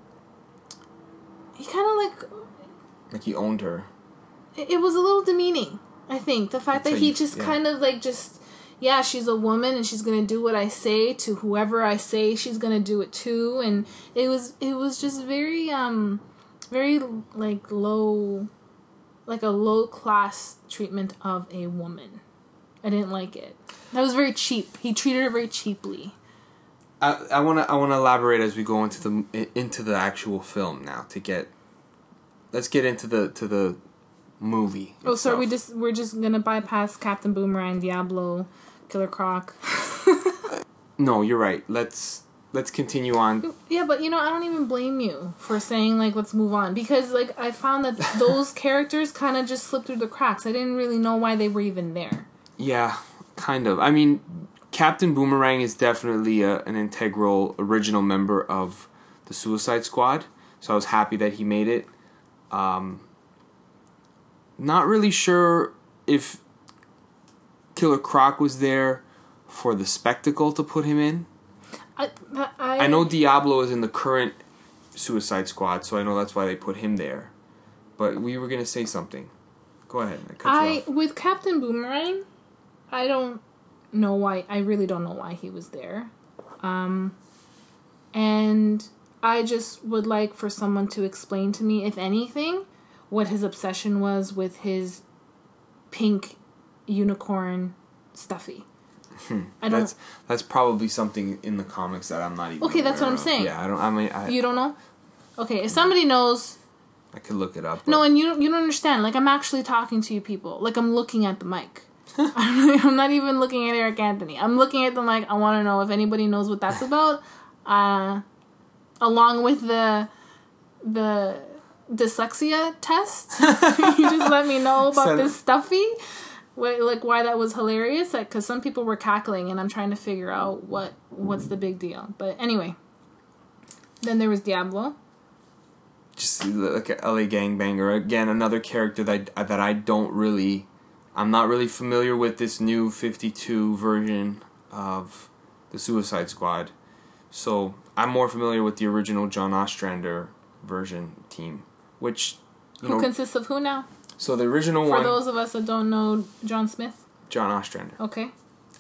He kind of like... Like he owned her. It, it was a little demeaning, I think. The fact That's that he you, just yeah. kind of like just... yeah, she's a woman and she's gonna do what I say to whoever I say she's gonna do it to, and it was it was just very um very like low, like a low class treatment of a woman. I didn't like it. That was very cheap. He treated her very cheaply. I I want to I want to elaborate as we go into the into the actual film now to get. Let's get into the to the movie. Oh, itself. so we just we're just gonna bypass Captain Boomerang, Diablo, Killer Croc. No, you're right. Let's let's continue on. Yeah, but you know, I don't even blame you for saying like let's move on, because like I found that those characters kind of just slipped through the cracks. I didn't really know why they were even there. Yeah, kind of. I mean, Captain Boomerang is definitely a, an integral original member of the Suicide Squad, so I was happy that he made it. Um, not really sure if Killer Croc was there for the spectacle to put him in. I I, I know Diablo is in the current Suicide Squad, so I know that's why they put him there. But we were gonna say something. Go ahead. I cut you I off. with Captain Boomerang, I don't know why. I really don't know why he was there. Um, and I just would like for someone to explain to me, if anything, what his obsession was with his pink unicorn stuffy. Hmm. I don't. That's that's probably something in the comics that I'm not even. Okay, that's aware what I'm of. saying. Yeah, I don't. I mean, I, You don't know? Okay, if somebody knows. I could look it up. No, and you don't, you don't understand. Like, I'm actually talking to you people. Like, I'm looking at the mic. I'm, I'm not even looking at Eric Anthony. I'm looking at the mic. I want to know if anybody knows what that's about. Uh, along with the the dyslexia test. You just let me know about Send- this stuffy. Wh- Like, why that was hilarious. Like, because some people were cackling, and I'm trying to figure out what what's the big deal. But anyway. Then there was Diablo. Just like a L A gangbanger. Again, another character that that I don't really, I'm not really familiar with this new fifty-two version of the Suicide Squad. So I'm more familiar with the original John Ostrander version team, which you Who know. consists of who now? So the original For one, those of us that don't know John Smith. John Ostrander. Okay.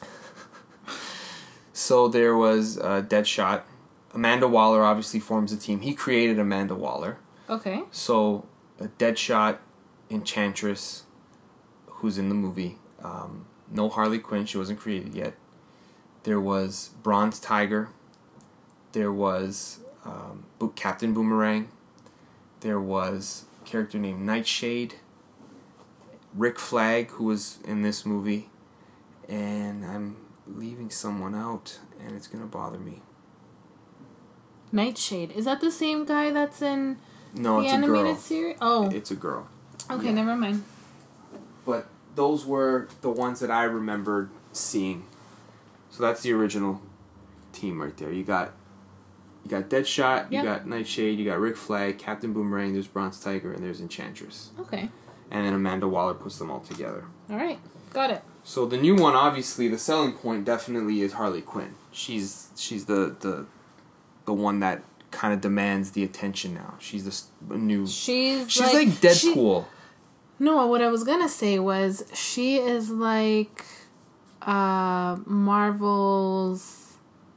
So there was uh, Deadshot. Amanda Waller obviously forms the team. He created Amanda Waller. Okay. So, uh, Deadshot, Enchantress, who's in the movie. Um, no Harley Quinn, she wasn't created yet. There was Bronze Tiger. There was um, Bo- Captain Boomerang. There was a character named Nightshade. Rick Flag, who was in this movie. And I'm leaving someone out, and it's going to bother me. Nightshade. Is that the same guy that's in No, the it's a animated girl. series? Oh. It's a girl. Okay, yeah. never mind. But those were the ones that I remembered seeing. So that's the original team right there. You got you got Deadshot, you Yep. got Nightshade, you got Rick Flag, Captain Boomerang, there's Bronze Tiger, and there's Enchantress. Okay. And then Amanda Waller puts them all together. Alright. Got it. So the new one, obviously, the selling point definitely is Harley Quinn. She's she's the the, the one that kind of demands the attention now. She's the s- new... She's, She's like... like, Deadpool. She, no, what I was gonna say was, she is like... Uh, Marvel's...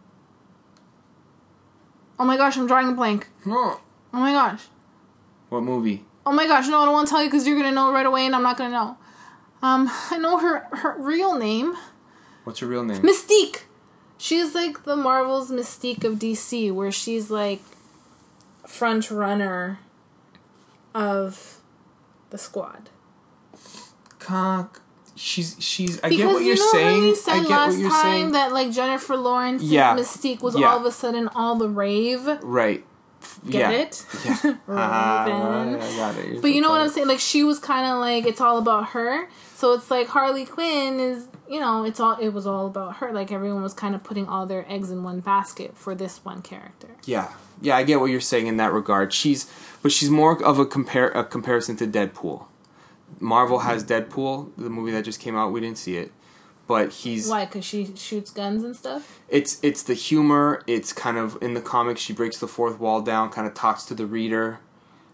Oh my gosh, I'm drawing a blank. Huh. Oh my gosh. What movie? Oh my gosh, no, I don't want to tell you because you're going to know right away and I'm not going to know. Um, I know her, her real name. What's her real name? Mystique! She's like the Marvel's Mystique of D C, where she's like front runner of the squad. Cock. She's she's. I Because get what you you're know saying. how you I said get last what you're time saying. that like Jennifer Lawrence's Yeah. Mystique was Yeah. all of a sudden all the rave? Right. Get yeah. it? Yeah. Ah, Raven. I got it. You're But so you know what clever. I'm saying? Like, she was kind of like, it's all about her. So it's like Harley Quinn is, you know, it's all, it was all about her. Like, everyone was kind of putting all their eggs in one basket for this one character. Yeah. Yeah, I get what you're saying in that regard. She's, but she's more of a compare a comparison to Deadpool. Marvel has Deadpool, the movie that just came out. We didn't see it, but he's Why? Because she shoots guns and stuff? it's it's the humor. It's kind of in the comics. She breaks the fourth wall down, kind of talks to the reader,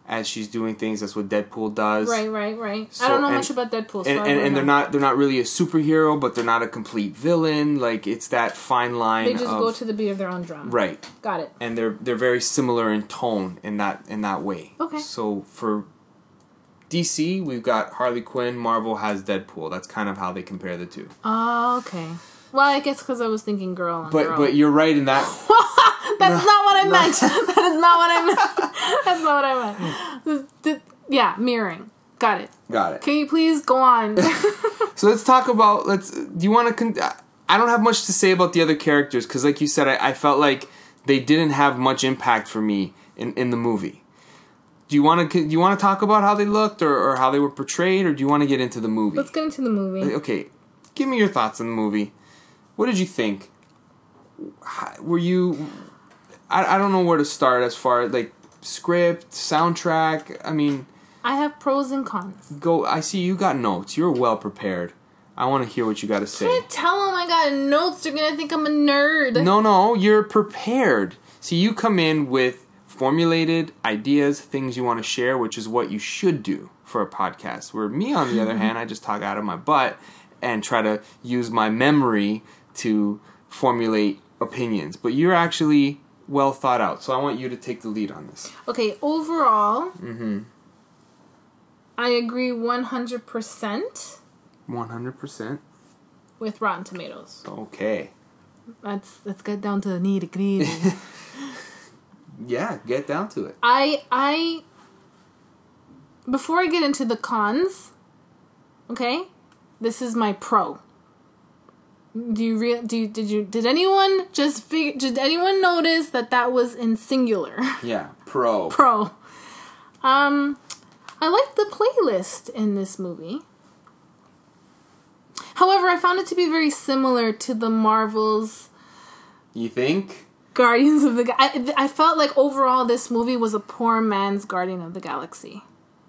as she's doing things. That's what Deadpool does. Right, right, right. So, I don't know and, much about Deadpool, so and, I and, don't and they're know. not they're not really a superhero, but they're not a complete villain. Like it's that fine line. They just of, go to the beat of their own drum. Right. Got it. And they're they're very similar in tone in that in that way. Okay. So for D C, we've got Harley Quinn. Marvel has Deadpool. That's kind of how they compare the two. Oh, okay. Well, I guess because I was thinking girl on But girl. but you're right in that. That's not what I meant. That is not what I meant. That's not what I meant. The- the- yeah, mirroring. Got it. Got it. Can you please go on? So let's talk about. Let's. Do you want to? Con- I don't have much to say about the other characters because, like you said, I, I felt like they didn't have much impact for me in, in the movie. Do you want to? Do you want to talk about how they looked or, or how they were portrayed, or do you want to get into the movie? Let's get into the movie. Okay, give me your thoughts on the movie. What did you think? Were you? I I don't know where to start as far as like script, soundtrack. I mean, I have pros and cons. go. I see you got notes. You're well prepared. I want to hear what you got to say. Can't tell them I got notes. They're gonna think I'm a nerd. No, no, you're prepared. See, you come in with formulated ideas, things you want to share, which is what you should do for a podcast. Where me, on the other hand, I just talk out of my butt and try to use my memory to formulate opinions. But you're actually well thought out, so I want you to take the lead on this. Okay, overall, Mm-hmm. I agree one hundred percent one hundred percent. with Rotten Tomatoes. Okay. Let's let's get down to the nitty gritty. Yeah, get down to it. I I before I get into the cons, okay, this is my pro. Do you real do you, did you did anyone just figure, did anyone notice that that was in singular? Yeah, pro. Pro. Um, I liked the playlist in this movie. However, I found it to be very similar to the Marvel's You think? Guardians of the Ga- I, I felt like overall this movie was a poor man's Guardian of the Galaxy.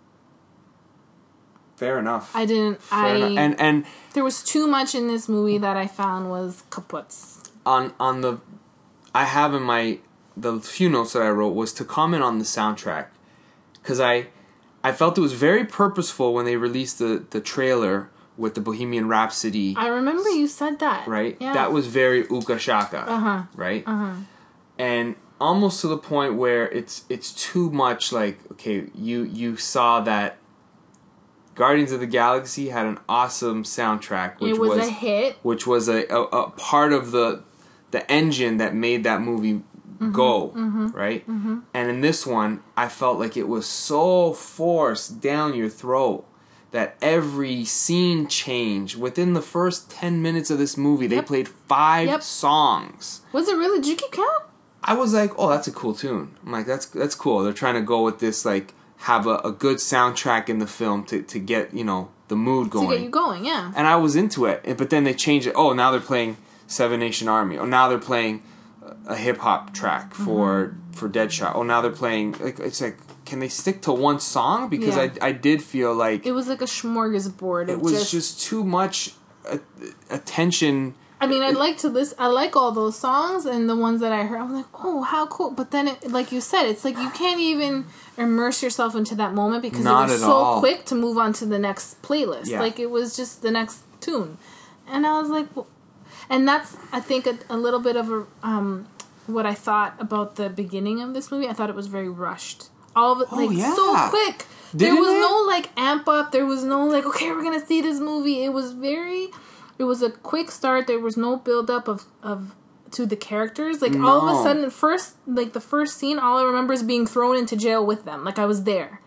Fair enough. I didn't. Fair I enough. And and there was too much in this movie that I found was kaputs. on on the, I have in my the few notes that I wrote was to comment on the soundtrack, because I I felt it was very purposeful when they released the the trailer with the Bohemian Rhapsody. I remember you said that. Right. Yeah. That was very Uka Shaka. Uh huh. Right. Uh huh. And almost to the point where it's it's too much. Like, okay, you you saw that Guardians of the Galaxy had an awesome soundtrack, which It was, was a hit. which was a, a, a part of the the engine that made that movie Mm-hmm, go, mm-hmm, right? Mm-hmm. And in this one, I felt like it was so forced down your throat that every scene change within the first ten minutes of this movie, they Yep. played five Yep. songs. Was it really? Did you keep count? I was like, oh, that's a cool tune. I'm like, that's that's cool. They're trying to go with this, like, have a, a good soundtrack in the film to, to get, you know, the mood going. To get you going, yeah. And I was into it. And- But then they changed it. Oh, now they're playing Seven Nation Army. Oh, now they're playing a hip hop track for Mm-hmm. for Deadshot. Oh, now they're playing. Like, it's like, can they stick to one song? Because Yeah. I I did feel like It was like a smorgasbord. it of was just, just, too much uh, attention. I mean, I like to listen. I like all those songs, and the ones that I heard, I'm like, oh, how cool! But then, it, like you said, it's like you can't even immerse yourself into that moment because Not it was at so all. quick to move on to the next playlist. Yeah. Like it was just the next tune, and I was like, well, and that's I think a, a little bit of a um, what I thought about the beginning of this movie. I thought it was very rushed. All of it, Oh, like yeah. so quick. there Didn't was it? no like amp up. There was no like, okay, we're gonna see this movie. It was very. It was a quick start. There was no build up of, of to the characters. Like all of No. a sudden, first like the first scene, all I remember is being thrown into jail with them. Like I was there.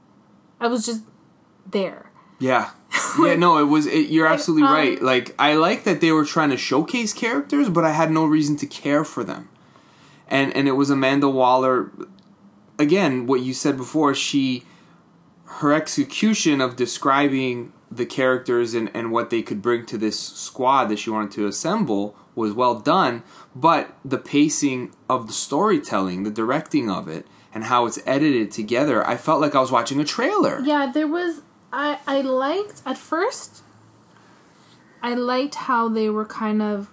I was just there. Yeah. Yeah, no, it was. It, you're absolutely um, right. Like, I like that they were trying to showcase characters, but I had no reason to care for them. And and it was Amanda Waller. Again, what you said before, she, her execution of describing the characters and, and what they could bring to this squad that she wanted to assemble was well done, but the pacing of the storytelling, the directing of it, and how it's edited together, I felt like I was watching a trailer. Yeah, there was. I I liked at first. I liked how they were kind of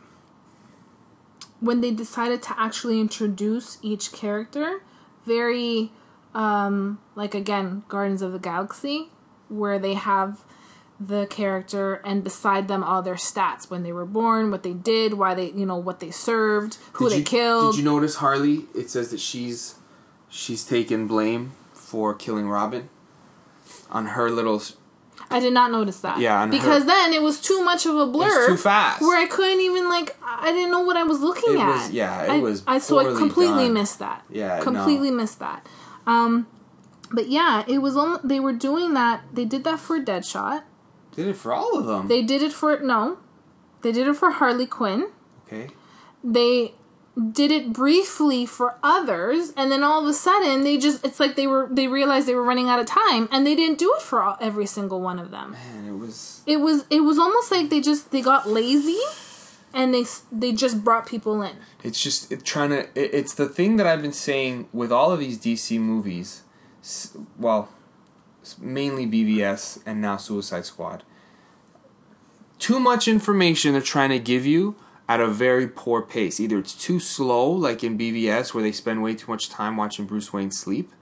when they decided to actually introduce each character, very um, like again, Guardians of the Galaxy, where they have the character and beside them all their stats, when they were born, what they did, why they, you know, what they served, who did they you, killed. Did you notice Harley? It says that she's she's taken blame for killing Robin on her little. I did not notice that. Yeah, because her, then it was too much of a blur. It was too fast. Where I couldn't even like. I didn't know what I was looking it at. Was, yeah, it I, was. I so I completely done. missed that. Yeah, completely no. missed that. Um, but yeah, it was. Almost, they were doing that. They did that for Deadshot. Did it for all of them. They did it for no. They did it for Harley Quinn. Okay. They did it briefly for others, and then all of a sudden they just it's like they were they realized they were running out of time, and they didn't do it for all, every single one of them. Man, it was it was it was almost like they just they got lazy, and they they just brought people in. It's just it, trying to it, it's the thing that I've been saying with all of these D C movies, well, mainly B V S and now Suicide Squad. Too much information they're trying to give you at a very poor pace. Either it's too slow, like in B V S, where they spend way too much time watching Bruce Wayne sleep.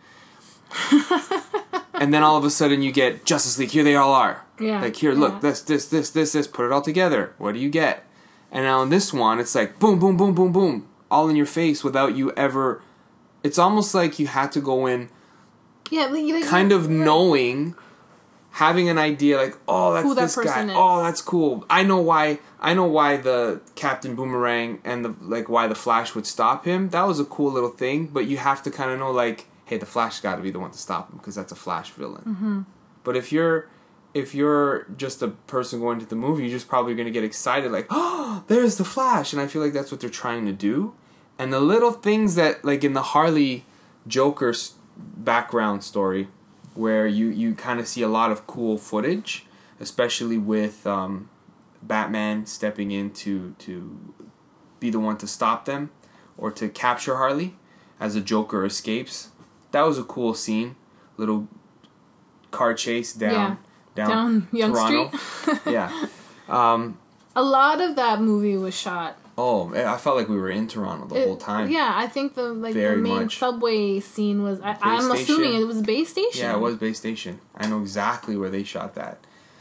And then all of a sudden you get Justice League, here they all are. Yeah. Like, here, yeah. look, this, this, this, this, this, put it all together. What do you get? And now in this one, it's like boom, boom, boom, boom, boom. All in your face without you ever... It's almost like you had to go in yeah, like, like, kind of right. knowing... Having an idea like, oh, that's Who that this guy. person is. Oh, that's cool. I know why. I know why the Captain Boomerang and the like why the Flash would stop him. That was a cool little thing. But you have to kind of know like, hey, the Flash got to be the one to stop him because that's a Flash villain. Mm-hmm. But if you're if you're just a person going to the movie, you're just probably going to get excited like, oh, there's the Flash, and I feel like that's what they're trying to do. And the little things that like in the Harley Joker background story. Where you, you kind of see a lot of cool footage, especially with um, Batman stepping in to, to be the one to stop them or to capture Harley as the Joker escapes. That was a cool scene. Little car chase down yeah. down, down Yonge Toronto. Street. Yeah. Um, a lot of that movie was shot. Oh, I felt like we were in Toronto the it, whole time. Yeah, I think the like Very the main much. subway scene was. I, I'm Station. assuming it was Bay Station. Yeah, it was Bay Station. I know exactly where they shot that.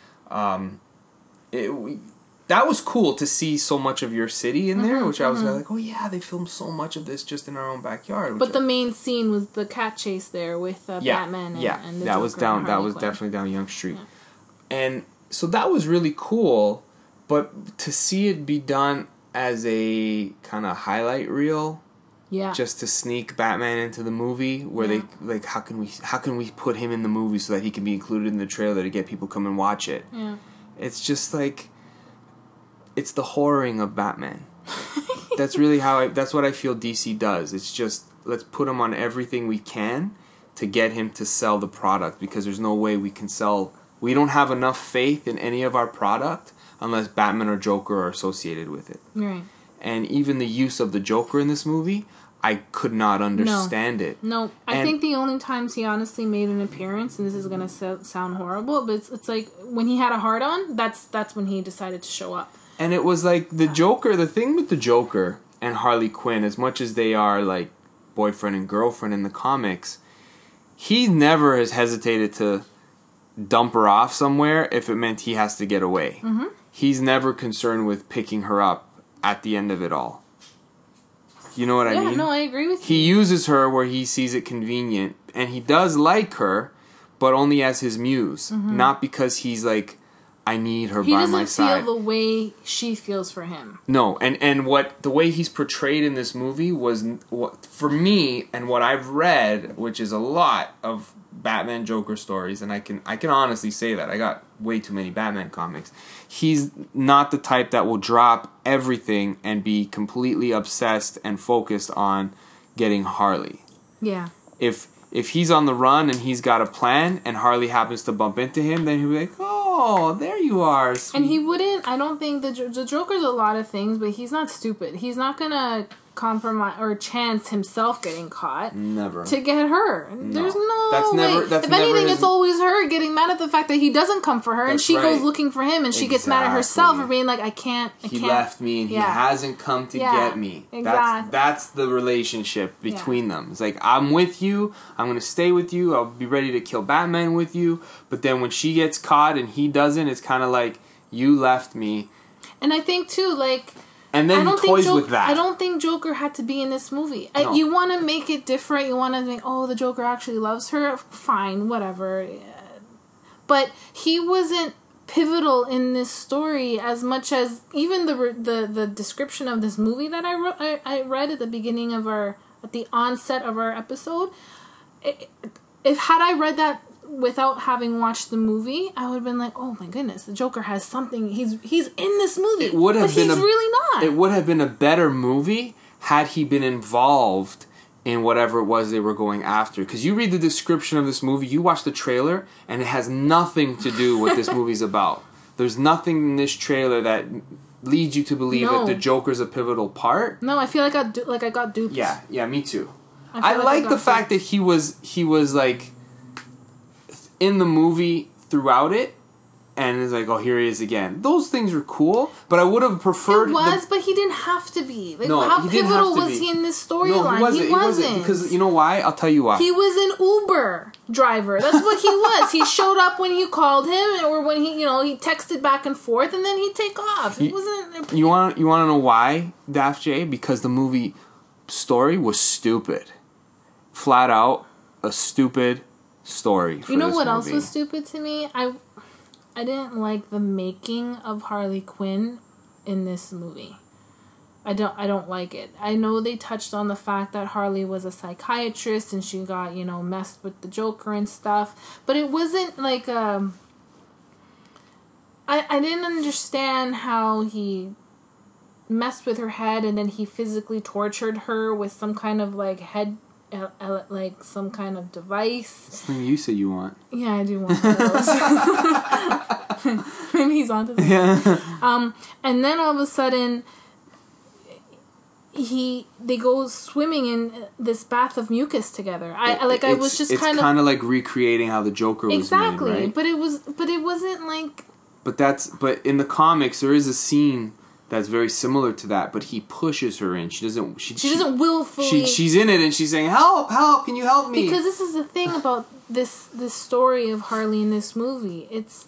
Um, it we, that was cool to see so much of your city in there, mm-hmm, which I was mm-hmm. like, oh yeah, they filmed so much of this just in our own backyard. But the I, main scene was the cat chase there with uh, yeah, Batman. And, yeah, and the that Joker was down. and That Harley was Quinn. definitely down Yonge Street, yeah. And so that was really cool. But to see it be done as a kind of highlight reel, yeah, just to sneak Batman into the movie, where yeah. they like, how can we how can we put him in the movie so that he can be included in the trailer to get people come and watch it? Yeah, it's just like, it's the whoring of Batman. That's really how I. That's what I feel D C does. It's just let's put him on everything we can to get him to sell the product because there's no way we can sell. We don't have enough faith in any of our product unless Batman or Joker are associated with it. Right. And even the use of the Joker in this movie, I could not understand no. it. No, I and think the only times he honestly made an appearance, and this is gonna so- sound horrible, but it's, it's like when he had a heart on, that's that's when he decided to show up. And it was like the Joker, the thing with the Joker and Harley Quinn, as much as they are like boyfriend and girlfriend in the comics, he never has hesitated to dump her off somewhere if it meant he has to get away. Mm-hmm. He's never concerned with picking her up at the end of it all. You know what yeah, I mean? no, I agree with he you. He uses her where he sees it convenient, and he does like her, but only as his muse, mm-hmm. not because he's like, I need her he by my doesn't side. feel the way she feels for him. No, and and what the way he's portrayed in this movie was what for me, and what I've read, which is a lot of Batman Joker stories, and I can I can honestly say that I got way too many Batman comics. He's not the type that will drop everything and be completely obsessed and focused on getting Harley. Yeah. If if he's on the run and he's got a plan and Harley happens to bump into him, then he'll be like, oh, there you are. Sweet. And he wouldn't, I don't think, the, the Joker's a lot of things, but he's not stupid. He's not going to compromise or chance himself getting caught. Never. To get her. No. There's no that's way. Never, that's if never anything, his... it's always her getting mad at the fact that he doesn't come for her, that's and she right. goes looking for him, and she exactly. gets mad at herself for being like, I can't, I he can't. left me, and yeah. he hasn't come to yeah. get me. Exactly. That's, that's the relationship between yeah. them. It's like, I'm with you, I'm going to stay with you, I'll be ready to kill Batman with you, but then when she gets caught and he doesn't, it's kind of like, you left me. And I think, too, like... And then I don't he toys think Joker, with that. I don't think Joker had to be in this movie. No. You want to make it different. You want to think, oh, the Joker actually loves her. Fine, whatever. But he wasn't pivotal in this story as much as even the the the description of this movie that I wrote, I, I read at the beginning of our at the onset of our episode. It, if had I read that without having watched the movie, I would have been like, "Oh my goodness, the Joker has something. He's he's in this movie." It would have but been he's a, really not. It would have been a better movie had he been involved in whatever it was they were going after. Because you read the description of this movie, you watch the trailer, and it has nothing to do with what this movie's about. There's nothing in this trailer that leads you to believe no. that the Joker's a pivotal part. No, I feel like I du- like I got duped. Yeah, yeah, me too. I, I like like I the fact duped. that he was he was like. in the movie throughout it, and it's like, oh, here he is again. Those things are cool, but I would have preferred... It was, the... but he didn't have to be. Like, no, how he didn't pivotal have to was be. he in this storyline? No, he wasn't. He He wasn't. wasn't. Because, you know why? I'll tell you why. He was an Uber driver. That's what he was. He showed up when you called him, or when he, you know, he texted back and forth, and then he'd take off. It you, wasn't... You want, you want to know why, Daft J? Because the movie story was stupid. Flat out, a stupid... story for you know this what movie. else was stupid to me? I I didn't like the making of Harley Quinn in this movie. I don't I don't like it. I know they touched on the fact that Harley was a psychiatrist and she got, you know, messed with the Joker and stuff, but it wasn't like um I I didn't understand how he messed with her head and then he physically tortured her with some kind of like head Uh, uh, like some kind of device. Something you say you want. Yeah, I do want those. Maybe he's onto something. Yeah. Um, and then all of a sudden, he they go swimming in this bath of mucus together. I it, like. I was just kind of. It's kind of like recreating how the Joker was exactly, made, right? But it was, but it wasn't like. But that's but in the comics there is a scene that's very similar to that, but he pushes her in. She doesn't. She, she doesn't she, willfully. She, she's in it, and she's saying, "Help! Help! Can you help me?" Because this is the thing about this this story of Harley in this movie. It's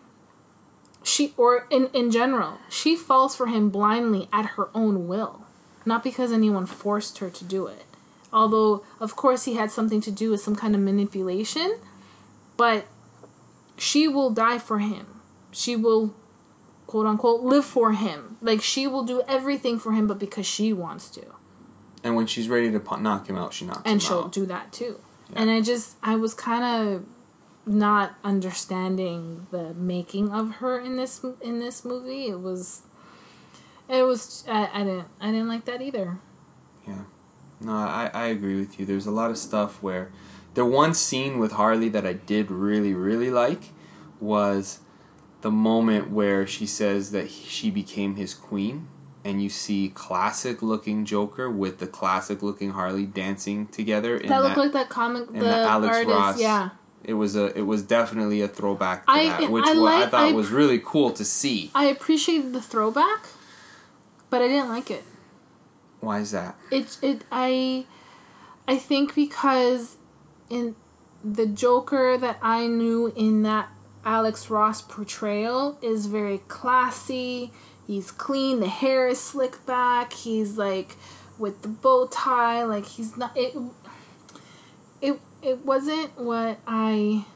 she or in in general, she falls for him blindly at her own will, not because anyone forced her to do it. Although, of course, he had something to do with some kind of manipulation, but she will die for him. She will, quote unquote, live for him. Like, she will do everything for him, but because she wants to. And when she's ready to knock him out, she knocks and him out. And she'll do that too. Yeah. And I just, I was kind of not understanding the making of her in this in this movie. It was, it was, I, I didn't, I didn't like that either. Yeah, no, I, I agree with you. There's a lot of stuff where, the one scene with Harley that I did really, really like was the moment where she says that she became his queen, and you see classic-looking Joker with the classic-looking Harley dancing together. In that looked that, like that comic, the, the Alex artist, Ross. Yeah. It was a. It was definitely a throwback to I, that, which I, was, like, I thought I, was really cool to see. I appreciated the throwback, but I didn't like it. Why is that? It it I, I think because in the Joker that I knew in that Alex Ross portrayal is very classy. He's clean. The hair is slicked back. He's like with the bow tie. Like he's not. It. It. It wasn't what I.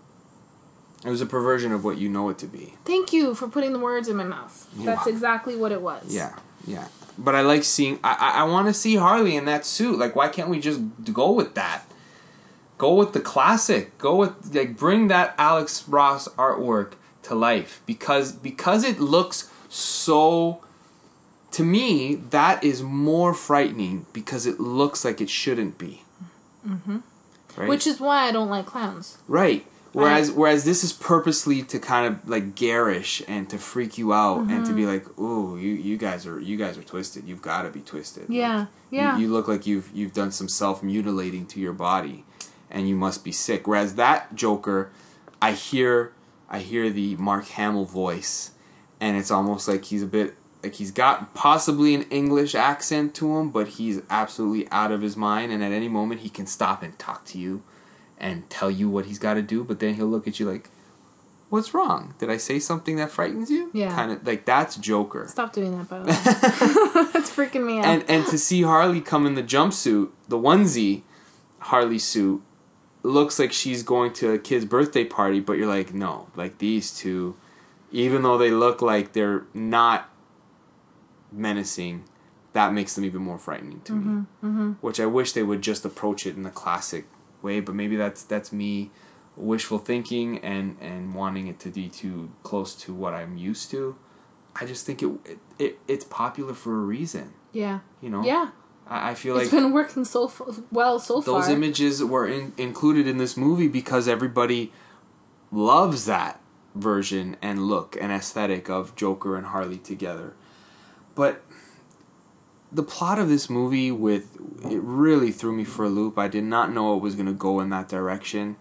It was a perversion of what you know it to be. Thank you for putting the words in my mouth. Yeah. That's exactly what it was. Yeah. Yeah. But I like seeing. I. I, I want to see Harley in that suit. Like, why can't we just go with that? Go with the classic. Go with like bring that Alex Ross artwork to life because because it looks so. To me, that is more frightening because it looks like it shouldn't be. Mm-hmm. Right? Which is why I don't like clowns. Right. Whereas whereas this is purposely to kind of like garish and to freak you out mm-hmm. and to be like, ooh, you, you guys are you guys are twisted. You've got to be twisted. Yeah, like, yeah. You, you look like you've you've done some self mutilating to your body, and you must be sick. Whereas that Joker, I hear I hear the Mark Hamill voice, and it's almost like he's a bit like he's got possibly an English accent to him, but he's absolutely out of his mind, and at any moment he can stop and talk to you. And tell you what he's got to do, but then he'll look at you like, "What's wrong? Did I say something that frightens you?" Yeah, kind of like that's Joker. Stop doing that, by the way. That's freaking me out. And and to see Harley come in the jumpsuit, the onesie Harley suit, looks like she's going to a kid's birthday party, but you're like, no, like these two, even though they look like they're not menacing, that makes them even more frightening to mm-hmm, me. Mm-hmm. Which I wish they would just approach it in the classic way, but maybe that's that's me wishful thinking and, and wanting it to be too close to what I'm used to. I just think it it, it it's popular for a reason. Yeah. You know? Yeah. I, I feel it's like... It's been working so f- well so those far. Those images were in, included in this movie because everybody loves that version and look and aesthetic of Joker and Harley together. But... the plot of this movie, with it really threw me for a loop. I did not know it was going to go in that direction.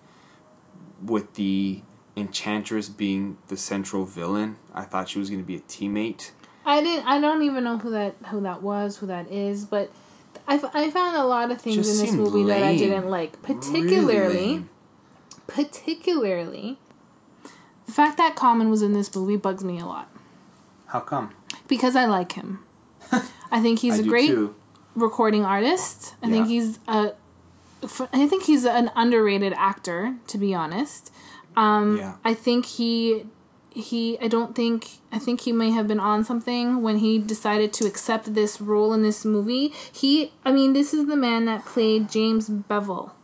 With the Enchantress being the central villain, I thought she was going to be a teammate. I didn't. I don't even know who that who that was, who that is. But I, I found a lot of things Just in this movie lame. that I didn't like. Particularly, really particularly, the fact that Common was in this movie bugs me a lot. How come? Because I like him. I think he's I a do great too. recording artist. I yeah. think he's a. I think he's an underrated actor, to be honest. Um, yeah. I think he, he. I don't think. I think he may have been on something when he decided to accept this role in this movie. He. I mean, this is the man that played James Bevel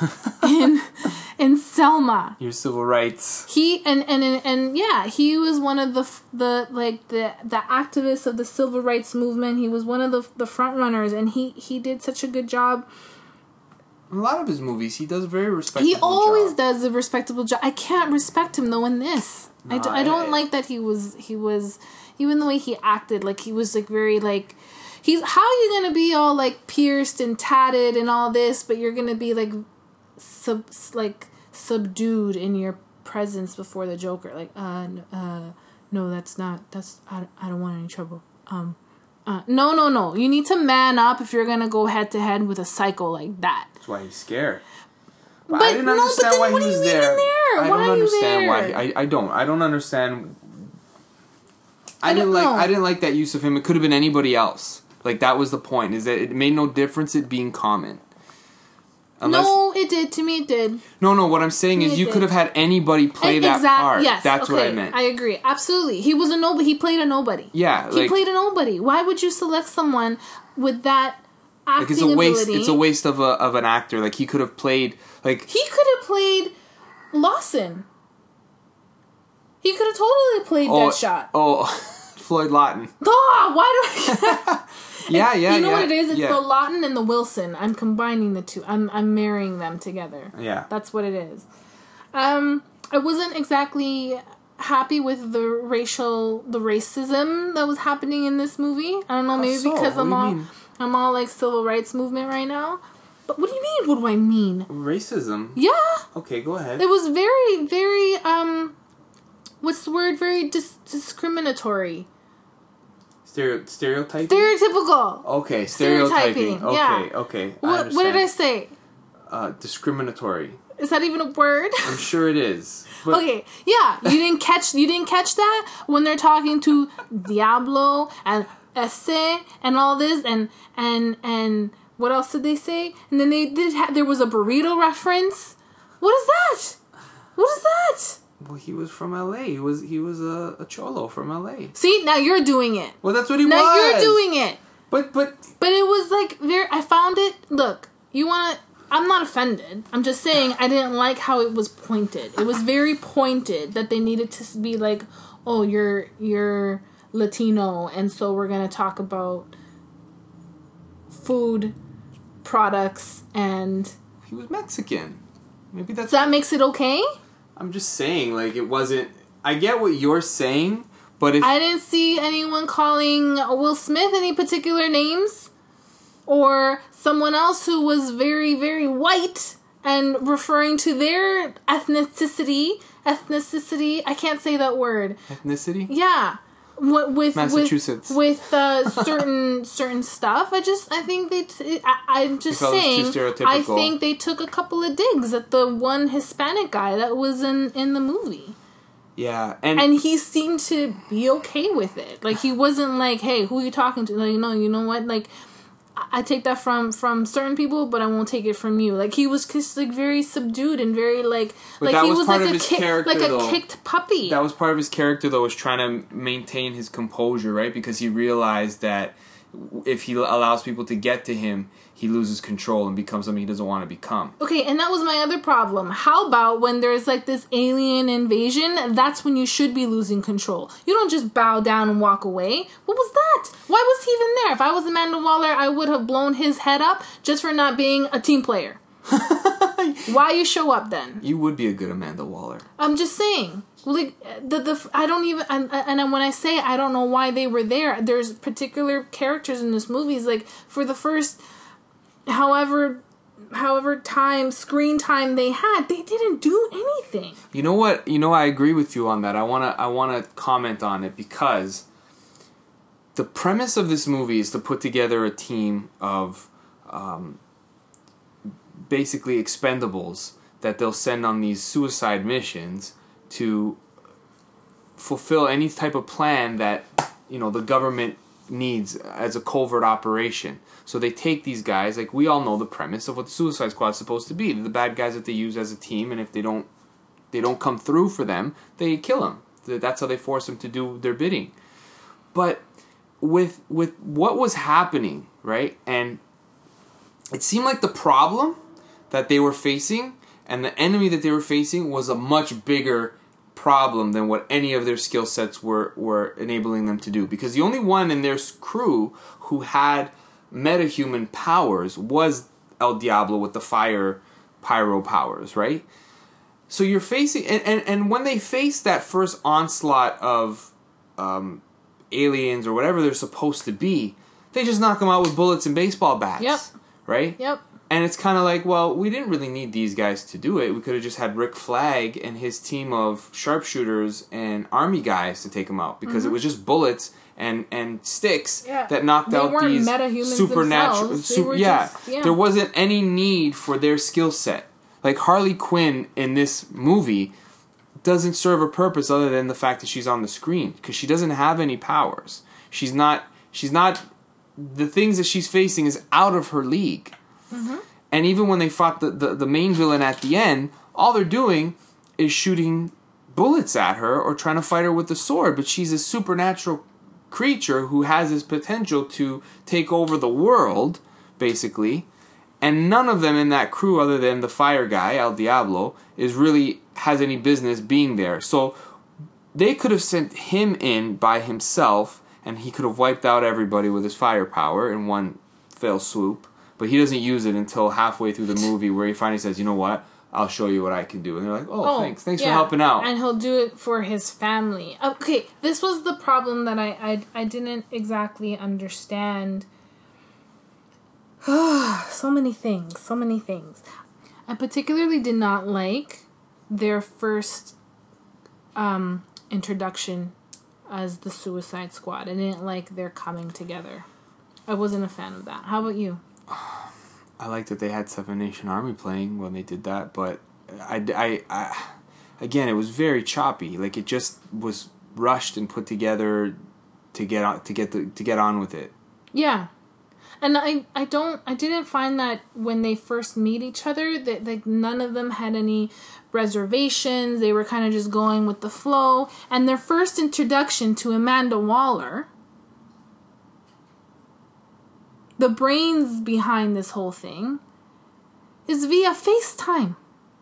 in in Selma. Your civil rights. He and, and and and yeah, he was one of the the like the the activists of the civil rights movement. He was one of the the front runners, and he he did such a good job. A lot of his movies, he does a very respectable He always job. does a respectable job. I can't respect him though in this. No, I, d- I don't I, like that he was he was even the way he acted, like he was like very like he's how are you gonna be all like pierced and tatted and all this, but you're gonna be like sub like subdued in your presence before the Joker, like uh uh no, that's not that's I, I don't want any trouble. Um uh no no no you need to man up if you're gonna go head to head with a psycho like that. That's why he's scared. But, but I didn't no, understand but why what he do you was mean there. in there? I why don't are understand you there? why I, I don't I don't understand I, I didn't don't like know. I didn't like that use of him. It could have been anybody else. Like that was the point, is that it made no difference it being Common. Unless, no, it did. To me, it did. No, no. What I'm saying is, it you did. could have had anybody play And that exact- part. Yes, That's okay, what I meant. I agree. Absolutely. He was a nobody. He played a nobody. Yeah, he like, played a nobody. Why would you select someone with that acting like it's a waste. ability? It's a waste of a of an actor. Like he could have played. Like he could have played Lawson. He could have totally played oh, Deadshot. Oh, Floyd Lawton. Oh, why do I? yeah, yeah. You know yeah, what it is? It's yeah. the Lawton and the Wilson. I'm combining the two. I'm I'm marrying them together. Yeah, that's what it is. Um, I wasn't exactly happy with the racial, the racism that was happening in this movie. I don't know, maybe so? because What I'm do you all mean? I'm all like civil rights movement right now. But what do you mean? What do I mean? Racism. Yeah. Okay, go ahead. It was very, very um, what's the word? Very dis- discriminatory. Stereo- stereotyping? Stereotypical. Okay, stereotyping. Stereotyping, Okay, yeah. okay. I What, what did I say? Uh, discriminatory. Is that even a word? I'm sure it is. But okay, yeah, you didn't catch you didn't catch that when they're talking to Diablo and Esse and all this and and and what else did they say? And then they did ha- there was a burrito reference. What is that? What is that? Well, he was from L A. He was he was a, a cholo from L A. See, now you're doing it. Well, that's what he now was. Now you're doing it. But but but it was like very. I found it. Look, you want to. I'm not offended. I'm just saying I didn't like how it was pointed. It was very pointed that they needed to be like, oh, you're you're Latino, and so we're gonna talk about food products and. He was Mexican. Maybe that's So that makes it okay. I'm just saying, like, it wasn't... I get what you're saying, but if... I didn't see anyone calling Will Smith any particular names. Or someone else who was very, very white and referring to their ethnicity. Ethnicity. I can't say that word. Ethnicity? Yeah. With, with Massachusetts. With, with uh, certain certain stuff. I just, I think they... T- I, I'm just saying, I think they took a couple of digs at the one Hispanic guy that was in, in the movie. Yeah, and and he seemed to be okay with it. Like, he wasn't like, hey, who are you talking to? Like, no, you know what? Like, I take that from, from certain people, but I won't take it from you. Like, he was just, like, very subdued and very, like... But like he was was part like of a his ki- character, like a though. kicked puppy. That was part of his character, though, was trying to maintain his composure, right? Because he realized that if he allows people to get to him, he loses control and becomes something he doesn't want to become. Okay, and that was my other problem. How about when there's, like, this alien invasion, that's when you should be losing control. You don't just bow down and walk away. What was that? Why was he even there? If I was Amanda Waller, I would have blown his head up just for not being a team player. Why you show up then? You would be a good Amanda Waller. I'm just saying. Like, the the I don't even and, and when I say I don't know why they were there, there's particular characters in this movie. Like, for the first however however time screen time they had, they didn't do anything. You know what? You know I agree with you on that. I wanna I wanna comment on it because the premise of this movie is to put together a team of um, basically expendables that they'll send on these suicide missions to fulfill any type of plan that, you know, the government needs as a covert operation. So they take these guys, like, we all know the premise of what the Suicide Squad's supposed to be. They're the bad guys that they use as a team, and if they don't they don't come through for them, they kill them. That's how they force them to do their bidding. But with with what was happening, right? And it seemed like the problem that they were facing and the enemy that they were facing was a much bigger problem than what any of their skill sets were, were enabling them to do. Because the only one in their crew who had metahuman powers was El Diablo with the fire pyro powers, right? So you're facing... And, and, and when they face that first onslaught of um, aliens or whatever they're supposed to be, they just knock them out with bullets and baseball bats. Yep. Right? Yep. And it's kind of like, well, we didn't really need these guys to do it. We could have just had Rick Flag and his team of sharpshooters and army guys to take them out because mm-hmm. it was just bullets and, and sticks yeah. that knocked they out weren't these metahumans supernatural. themselves. Super, were yeah, just, yeah, there wasn't any need for their skill set. Like Harley Quinn in this movie doesn't serve a purpose other than the fact that she's on the screen because she doesn't have any powers. She's not. She's not. The things that she's facing is out of her league. Mm-hmm. And even when they fought the, the, the main villain at the end, all they're doing is shooting bullets at her or trying to fight her with the sword. But she's a supernatural creature who has this potential to take over the world, basically. And none of them in that crew, other than the fire guy, El Diablo, is really has any business being there. So they could have sent him in by himself, and he could have wiped out everybody with his firepower in one fell swoop. But he doesn't use it until halfway through the movie where he finally says, you know what, I'll show you what I can do. And they're like, oh, oh thanks. Thanks yeah. for helping out. And he'll do it for his family. Okay, this was the problem that I, I, I didn't exactly understand. So many things, so many things. I particularly did not like their first um, introduction as the Suicide Squad. I didn't like their coming together. I wasn't a fan of that. How about you? I like that they had Seven Nation Army playing when they did that, but I, I, I, again, it was very choppy. Like, it just was rushed and put together to get on to get the to get on with it. Yeah, and I, I don't I didn't find that when they first meet each other that like none of them had any reservations. They were kind of just going with the flow. And their first introduction to Amanda Waller, the brains behind this whole thing, is via FaceTime.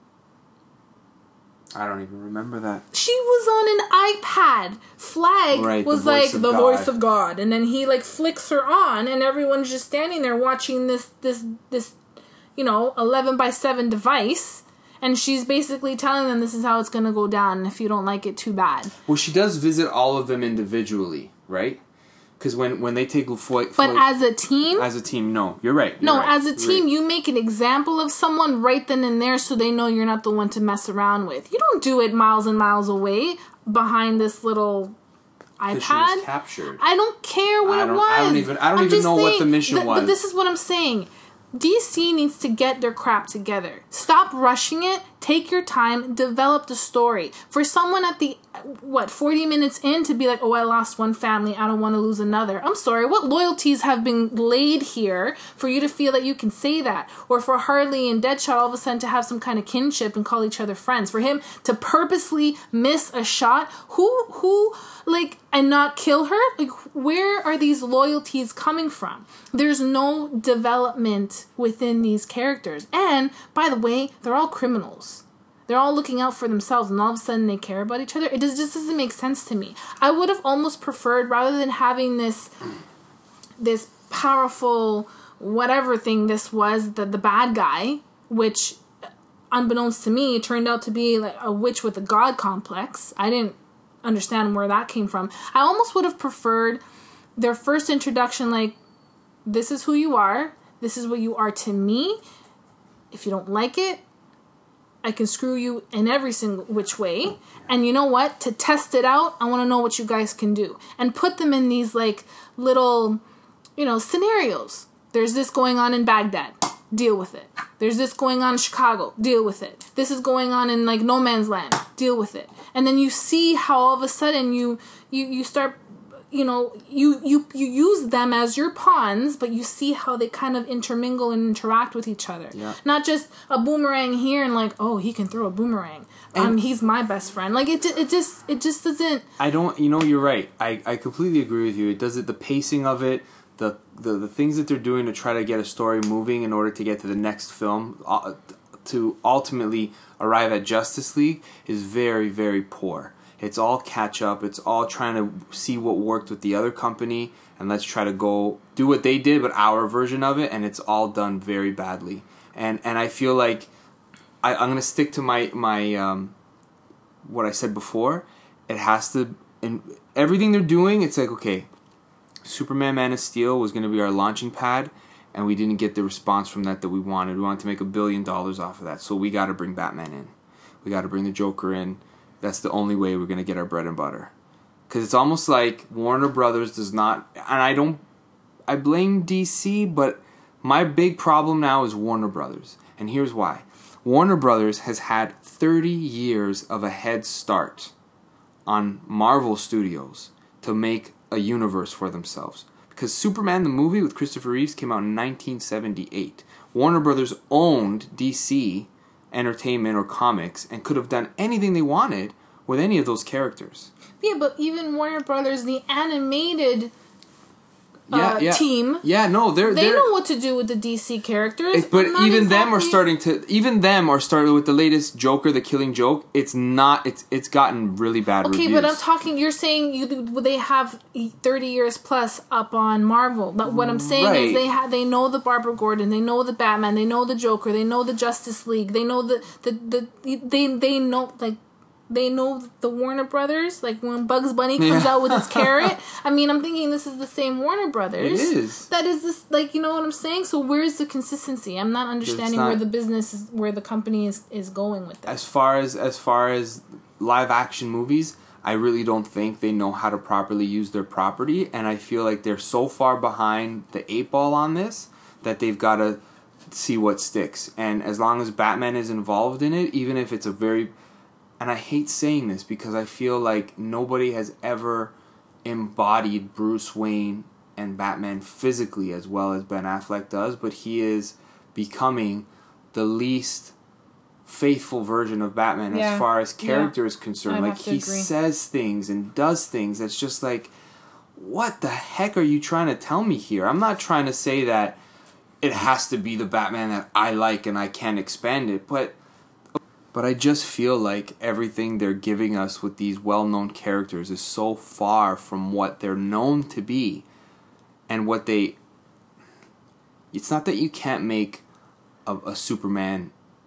I don't even remember that. She was on an iPad. Flag right, was the like the God. voice of God, and then he like flicks her on, and everyone's just standing there watching this this this, you know, eleven by seven device, And she's basically telling them this is how it's going to go down. And if you don't like it, too bad. Well, she does visit all of them individually, right? Because when, when they take flight... But as a team... As a team, no. You're right. You're no, right. as a team, right. You make an example of someone right then and there so they know you're not the one to mess around with. You don't do it miles and miles away behind this little iPad. She was captured. I don't care what I it don't, was. I don't even, I don't I'm even know saying, what the mission th- was. But this is what I'm saying. D C needs to get their crap together. Stop rushing it. Take your time. Develop the story. For someone at the, what, forty minutes in to be like, oh, I lost one family. I don't want to lose another. I'm sorry. What loyalties have been laid here for you to feel that you can say that? Or for Harley and Deadshot all of a sudden to have some kind of kinship and call each other friends. For him to purposely miss a shot. Who, who, like, and not kill her? Like, where are these loyalties coming from? There's no development within these characters. And, by the way, they're all criminals. They're all looking out for themselves, and all of a sudden they care about each other. It just, just doesn't make sense to me. I would have almost preferred, rather than having this this powerful whatever thing this was, the, the bad guy, which, unbeknownst to me, turned out to be like a witch with a god complex. I didn't understand where that came from. I almost would have preferred their first introduction, like, this is who you are. This is what you are to me. If you don't like it, I can screw you in every single which way. And you know what? To test it out, I want to know what you guys can do. And put them in these, like, little, you know, scenarios. There's this going on in Baghdad. Deal with it. There's this going on in Chicago. Deal with it. This is going on in, like, no man's land. Deal with it. And then you see how all of a sudden you, you, you start... You know, you, you you use them as your pawns, but you see how they kind of intermingle and interact with each other. Yeah. Not just a boomerang here and like, oh, he can throw a boomerang. And um, he's my best friend. Like it, it just, it just doesn't. I don't. You know, you're right. I, I completely agree with you. It does it. The pacing of it, the, the the things that they're doing to try to get a story moving in order to get to the next film, uh, to ultimately arrive at Justice League, is very very poor. It's all catch up. It's all trying to see what worked with the other company, and let's try to go do what they did, but our version of it. And it's all done very badly. And and I feel like I, I'm gonna stick to my my um, what I said before. It has to, in everything they're doing. It's like, okay, Superman Man of Steel was gonna be our launching pad, and we didn't get the response from that that we wanted. We wanted to make a billion dollars off of that, so we got to bring Batman in. We got to bring the Joker in. That's the only way we're going to get our bread and butter. Because it's almost like Warner Brothers does not... And I don't... I blame D C, but my big problem now is Warner Brothers. And here's why. Warner Brothers has had thirty years of a head start on Marvel Studios to make a universe for themselves. Because Superman the movie with Christopher Reeves came out in nineteen seventy-eight. Warner Brothers owned D C Entertainment or comics and could have done anything they wanted with any of those characters. Yeah, but even Warner Brothers, the animated uh, yeah, yeah. team, yeah, no, they're they they're, know what to do with the D C characters. It, but even exactly... them are starting to. Even them are starting with the latest Joker, the Killing Joke. It's not. It's it's gotten really bad. Okay, reviews. but I'm talking. You're saying you they have thirty years plus up on Marvel. But what I'm saying right. is they have they know the Barbara Gordon, they know the Batman, they know the Joker, they know the Justice League, they know the the, the they they know like. They know the Warner Brothers, like when Bugs Bunny comes yeah. out with his carrot. I mean, I'm thinking this is the same Warner Brothers. It is. That is this, like, you know what I'm saying? So where's the consistency? I'm not understanding not, where the business is, where the company is, is going with that. As far as as far as live action movies, I really don't think they know how to properly use their property, and I feel like they're so far behind the eight ball on this that they've got to see what sticks. And as long as Batman is involved in it, even if it's a very... And I hate saying this because I feel like nobody has ever embodied Bruce Wayne and Batman physically as well as Ben Affleck does, but he is becoming the least faithful version of Batman yeah. as far as character yeah. is concerned. I'd like he agree. says things and does things that's just like, what the heck are you trying to tell me here? I'm not trying to say that it has to be the Batman that I like and I can't expand it, but But I just feel like everything they're giving us with these well-known characters is so far from what they're known to be. And what they... It's not that you can't make a, a Superman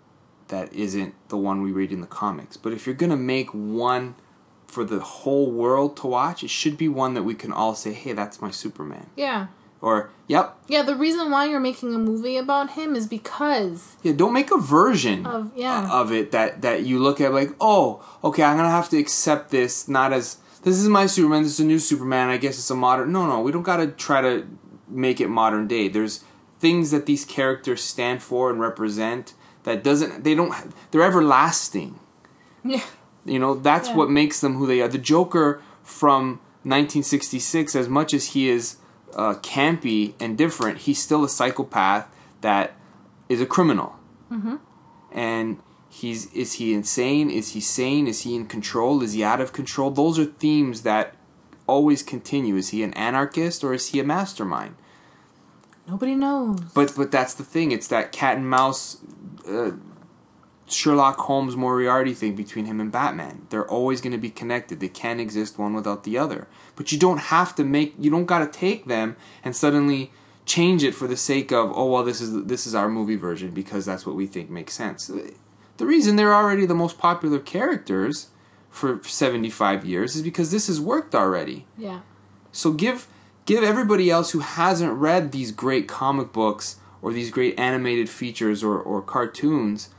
that isn't the one we read in the comics. But if you're gonna make one for the whole world to watch, it should be one that we can all say, hey, that's my Superman. Yeah. Or, yep. Yeah, the reason why you're making a movie about him is because... Yeah, don't make a version of, yeah. of it that, that you look at like, oh, okay, I'm going to have to accept this, not as, this is my Superman, this is a new Superman, I guess it's a modern... No, no, we don't got to try to make it modern day. There's things that these characters stand for and represent that doesn't... They don't... They're everlasting. Yeah. You know, that's yeah. what makes them who they are. The Joker from nineteen sixty-six, as much as he is... Uh, campy and different, he's still a psychopath that is a criminal. Mm-hmm. And he's is he insane? Is he sane? Is he in control? Is he out of control? Those are themes that always continue. Is he an anarchist or is he a mastermind? Nobody knows. But but that's the thing. It's that cat and mouse uh, Sherlock Holmes Moriarty thing between him and Batman. They're always going to be connected. They can't exist one without the other. But you don't have to make, you don't got to take them and suddenly change it for the sake of, oh, well, this is this is our movie version because that's what we think makes sense. The reason they're already the most popular characters for seventy-five years is because this has worked already. Yeah. So give give everybody else who hasn't read these great comic books or these great animated features or, or cartoons,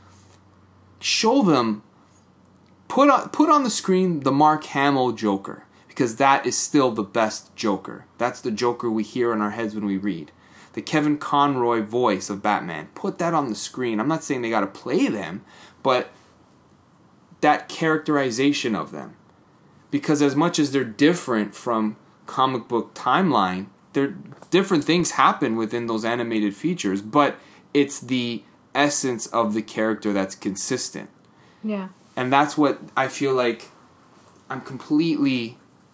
show them, put on, put on the screen the Mark Hamill Joker, because that is still the best Joker. That's the Joker we hear in our heads when we read. The Kevin Conroy voice of Batman, put that on the screen. I'm not saying they got to play them, but that characterization of them. Because as much as they're different from comic book timeline, they're, different things happen within those animated features, but it's the essence of the character that's consistent. Yeah. And that's what I feel like I'm completely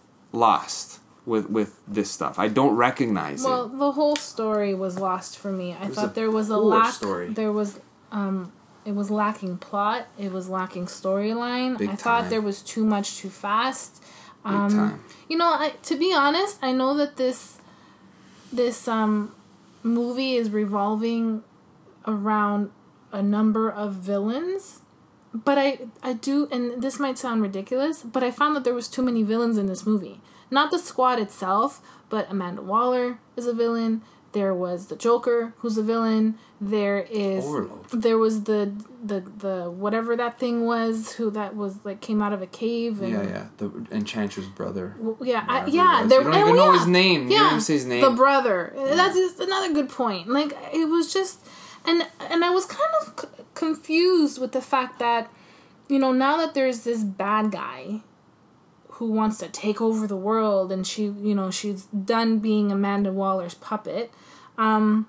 lost with with this stuff. I don't recognize well, it. Well, the whole story was lost for me. I it thought there was a lack story. There was um it was lacking plot, it was lacking storyline. I time. thought there was too much too fast. Um Big time. You know, I, to be honest, I know that this this um movie is revolving around a number of villains, but I I do, and this might sound ridiculous, but I found that there was too many villains in this movie. Not the Squad itself, but Amanda Waller is a villain. There was the Joker, who's a villain. There is Overload. There was the the the whatever that thing was, who that was like came out of a cave. And, yeah, yeah, the Enchantress brother. Well, yeah, I, Whatever yeah. it was. There, You don't oh, even know yeah. his name. You Yeah, don't even say his name. The brother. That's just another good point. Like it was just, and and I was kind of c- confused with the fact that, you know, now that there's this bad guy who wants to take over the world, and she, you know, she's done being Amanda Waller's puppet. Um,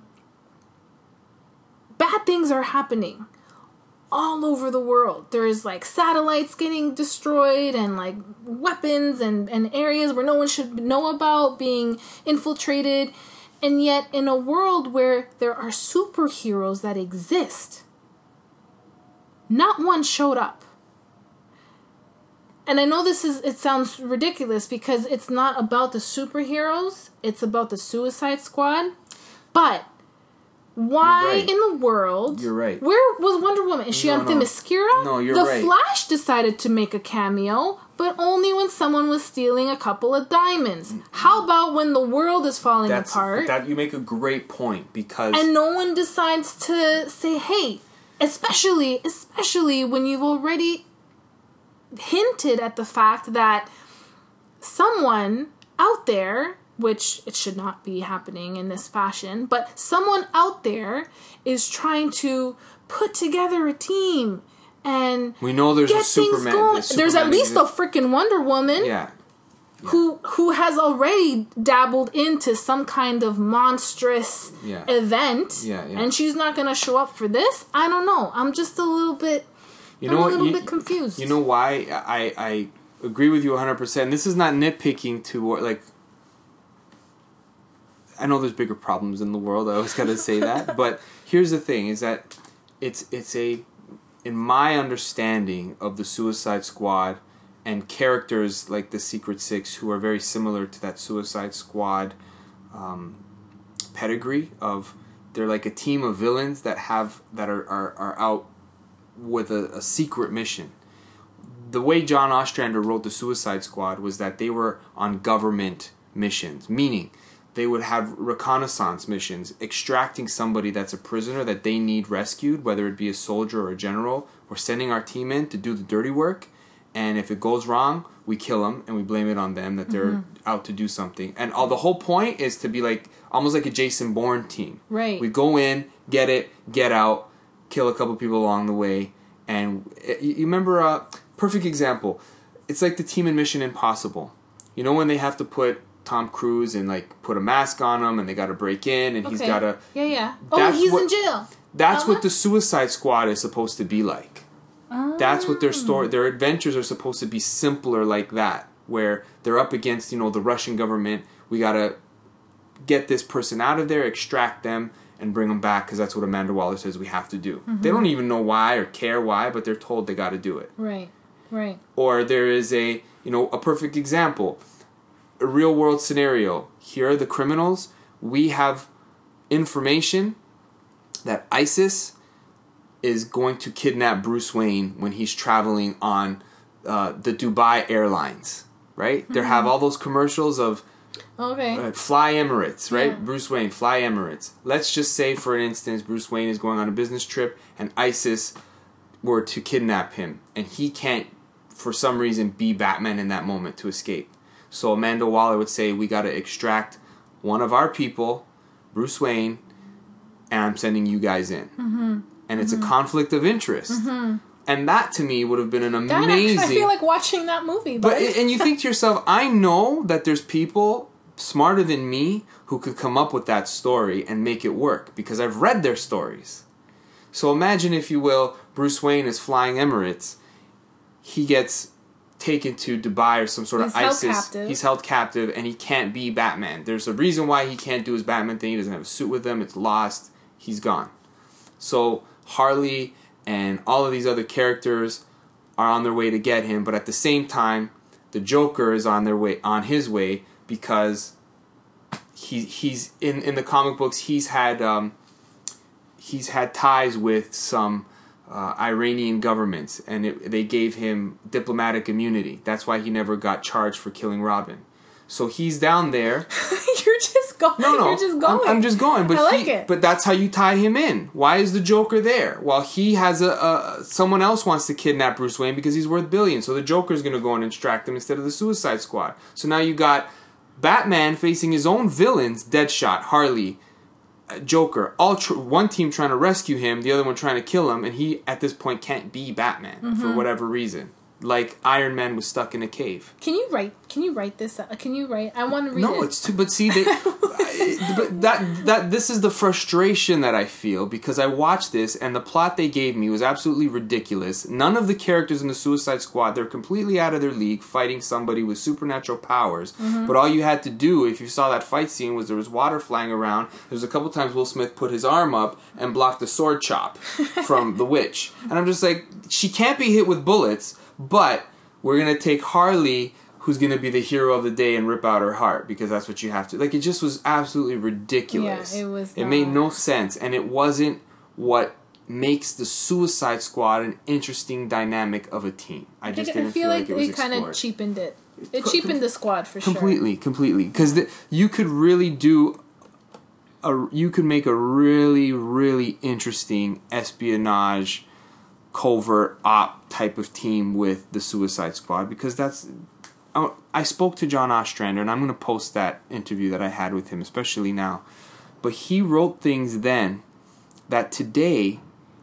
bad things are happening all over the world. There's like satellites getting destroyed and like weapons and, and areas where no one should know about being infiltrated. And yet in a world where there are superheroes that exist, not one showed up. And I know this is, it sounds ridiculous because it's not about the superheroes. It's about the Suicide Squad. But why right. in the world? You're right. Where was Wonder Woman? Is she No, on no. Themyscira? No, you're the right. Flash decided to make a cameo, but only when someone was stealing a couple of diamonds. How about when the world is falling That's, apart? That you make a great point because And no one decides to say, hey, especially, especially when you've already hinted at the fact that someone out there, which it should not be happening in this fashion, but someone out there is trying to put together a team and we know there's get a Superman. things going. There's, There's at least a freaking Wonder Woman. yeah. Who who has already dabbled into some kind of monstrous Yeah. event, Yeah, yeah. and she's not going to show up for this? I don't know. I'm just a little bit, You I'm know a what? little You, bit confused. You know why I I agree with you one hundred percent. This is not nitpicking to like. I know there's bigger problems in the world. I always got to say that, but here's the thing: is that it's it's a in my understanding of the Suicide Squad and characters like the Secret Six who are very similar to that Suicide Squad um, pedigree of they're like a team of villains that have that are, are, are out with a, a secret mission. The way John Ostrander wrote the Suicide Squad was that they were on government missions, meaning they would have reconnaissance missions, extracting somebody that's a prisoner that they need rescued, whether it be a soldier or a general. We're sending our team in to do the dirty work, and if it goes wrong, we kill them and we blame it on them that they're mm-hmm. out to do something. And all the whole point is to be like almost like a Jason Bourne team. Right. We go in, get it, get out, kill a couple people along the way, and you remember a uh, perfect example. It's like the team in Mission Impossible. You know when they have to put Tom Cruise and like put a mask on him and they got to break in and okay. he's got to. Yeah, yeah. Oh, he's what, in jail. That's uh-huh. what the Suicide Squad is supposed to be like. Oh. That's what their story, their adventures are supposed to be simpler like that, where they're up against, you know, the Russian government. We got to get this person out of there, extract them, and bring them back because that's what Amanda Waller says we have to do. Mm-hmm. They don't even know why or care why, but they're told they got to do it. Right, right. Or there is a, you know, a perfect example. A real world scenario. Here are the criminals. We have information that ISIS is going to kidnap Bruce Wayne when he's traveling on uh, the Dubai Airlines, right? Mm-hmm. They have all those commercials of okay. uh, Fly Emirates, right? Yeah. Bruce Wayne, Fly Emirates. Let's just say, for an instance, Bruce Wayne is going on a business trip and ISIS were to kidnap him and he can't, for some reason, be Batman in that moment to escape. So Amanda Waller would say, we got to extract one of our people, Bruce Wayne, and I'm sending you guys in. Mm-hmm. And it's mm-hmm. a conflict of interest. Mm-hmm. And that, to me, would have been an amazing... I feel like watching that movie. But, but And you think to yourself, I know that there's people smarter than me who could come up with that story and make it work, because I've read their stories. So imagine, if you will, Bruce Wayne is flying Emirates. He gets taken to Dubai or some sort He's of ISIS. Held captive. He's held captive, and he can't be Batman. There's a reason why he can't do his Batman thing. He doesn't have a suit with him. It's lost. He's gone. So Harley and all of these other characters are on their way to get him, but at the same time, the Joker is on their way, on his way, because he he's in in the comic books. He's had um, he's had ties with some Uh, Iranian governments, and it, they gave him diplomatic immunity. That's why he never got charged for killing Robin. So he's down there. You're just going. No, no, You're just going. I'm, I'm just going. But I like he, it. But that's how you tie him in. Why is the Joker there? Well, he has a, a someone else wants to kidnap Bruce Wayne because he's worth billions. So the Joker's going to go and extract him instead of the Suicide Squad. So now you got Batman facing his own villains: Deadshot, Harley, Joker, all tr- one team trying to rescue him, the other one trying to kill him, and he at this point can't be Batman mm-hmm. for whatever reason. Like Iron Man was stuck in a cave. Can you write? Can you write this? Can you write? I want to read no, it. No, it's too. But see, they, I, but that that this is the frustration that I feel, because I watched this and the plot they gave me was absolutely ridiculous. None of the characters in the Suicide Squad, they're completely out of their league, fighting somebody with supernatural powers. Mm-hmm. But all you had to do, if you saw that fight scene, was there was water flying around. There was a couple times Will Smith put his arm up and blocked the sword chop from the witch, and I'm just like, she can't be hit with bullets. But we're going to take Harley, who's going to be the hero of the day, and rip out her heart, because that's what you have to. Like, it just was absolutely ridiculous. Yeah, it was It not. made no sense, and it wasn't what makes the Suicide Squad an interesting dynamic of a team. I just didn't I feel, feel like, like it was it kind of cheapened it. It cheapened the squad for completely, sure. Completely, completely. Because you could really do... A, you could make a really, really interesting espionage covert op type of team with the Suicide Squad, because that's I, I spoke to John Ostrander, and I'm going to post that interview that I had with him, especially now, but he wrote things then that today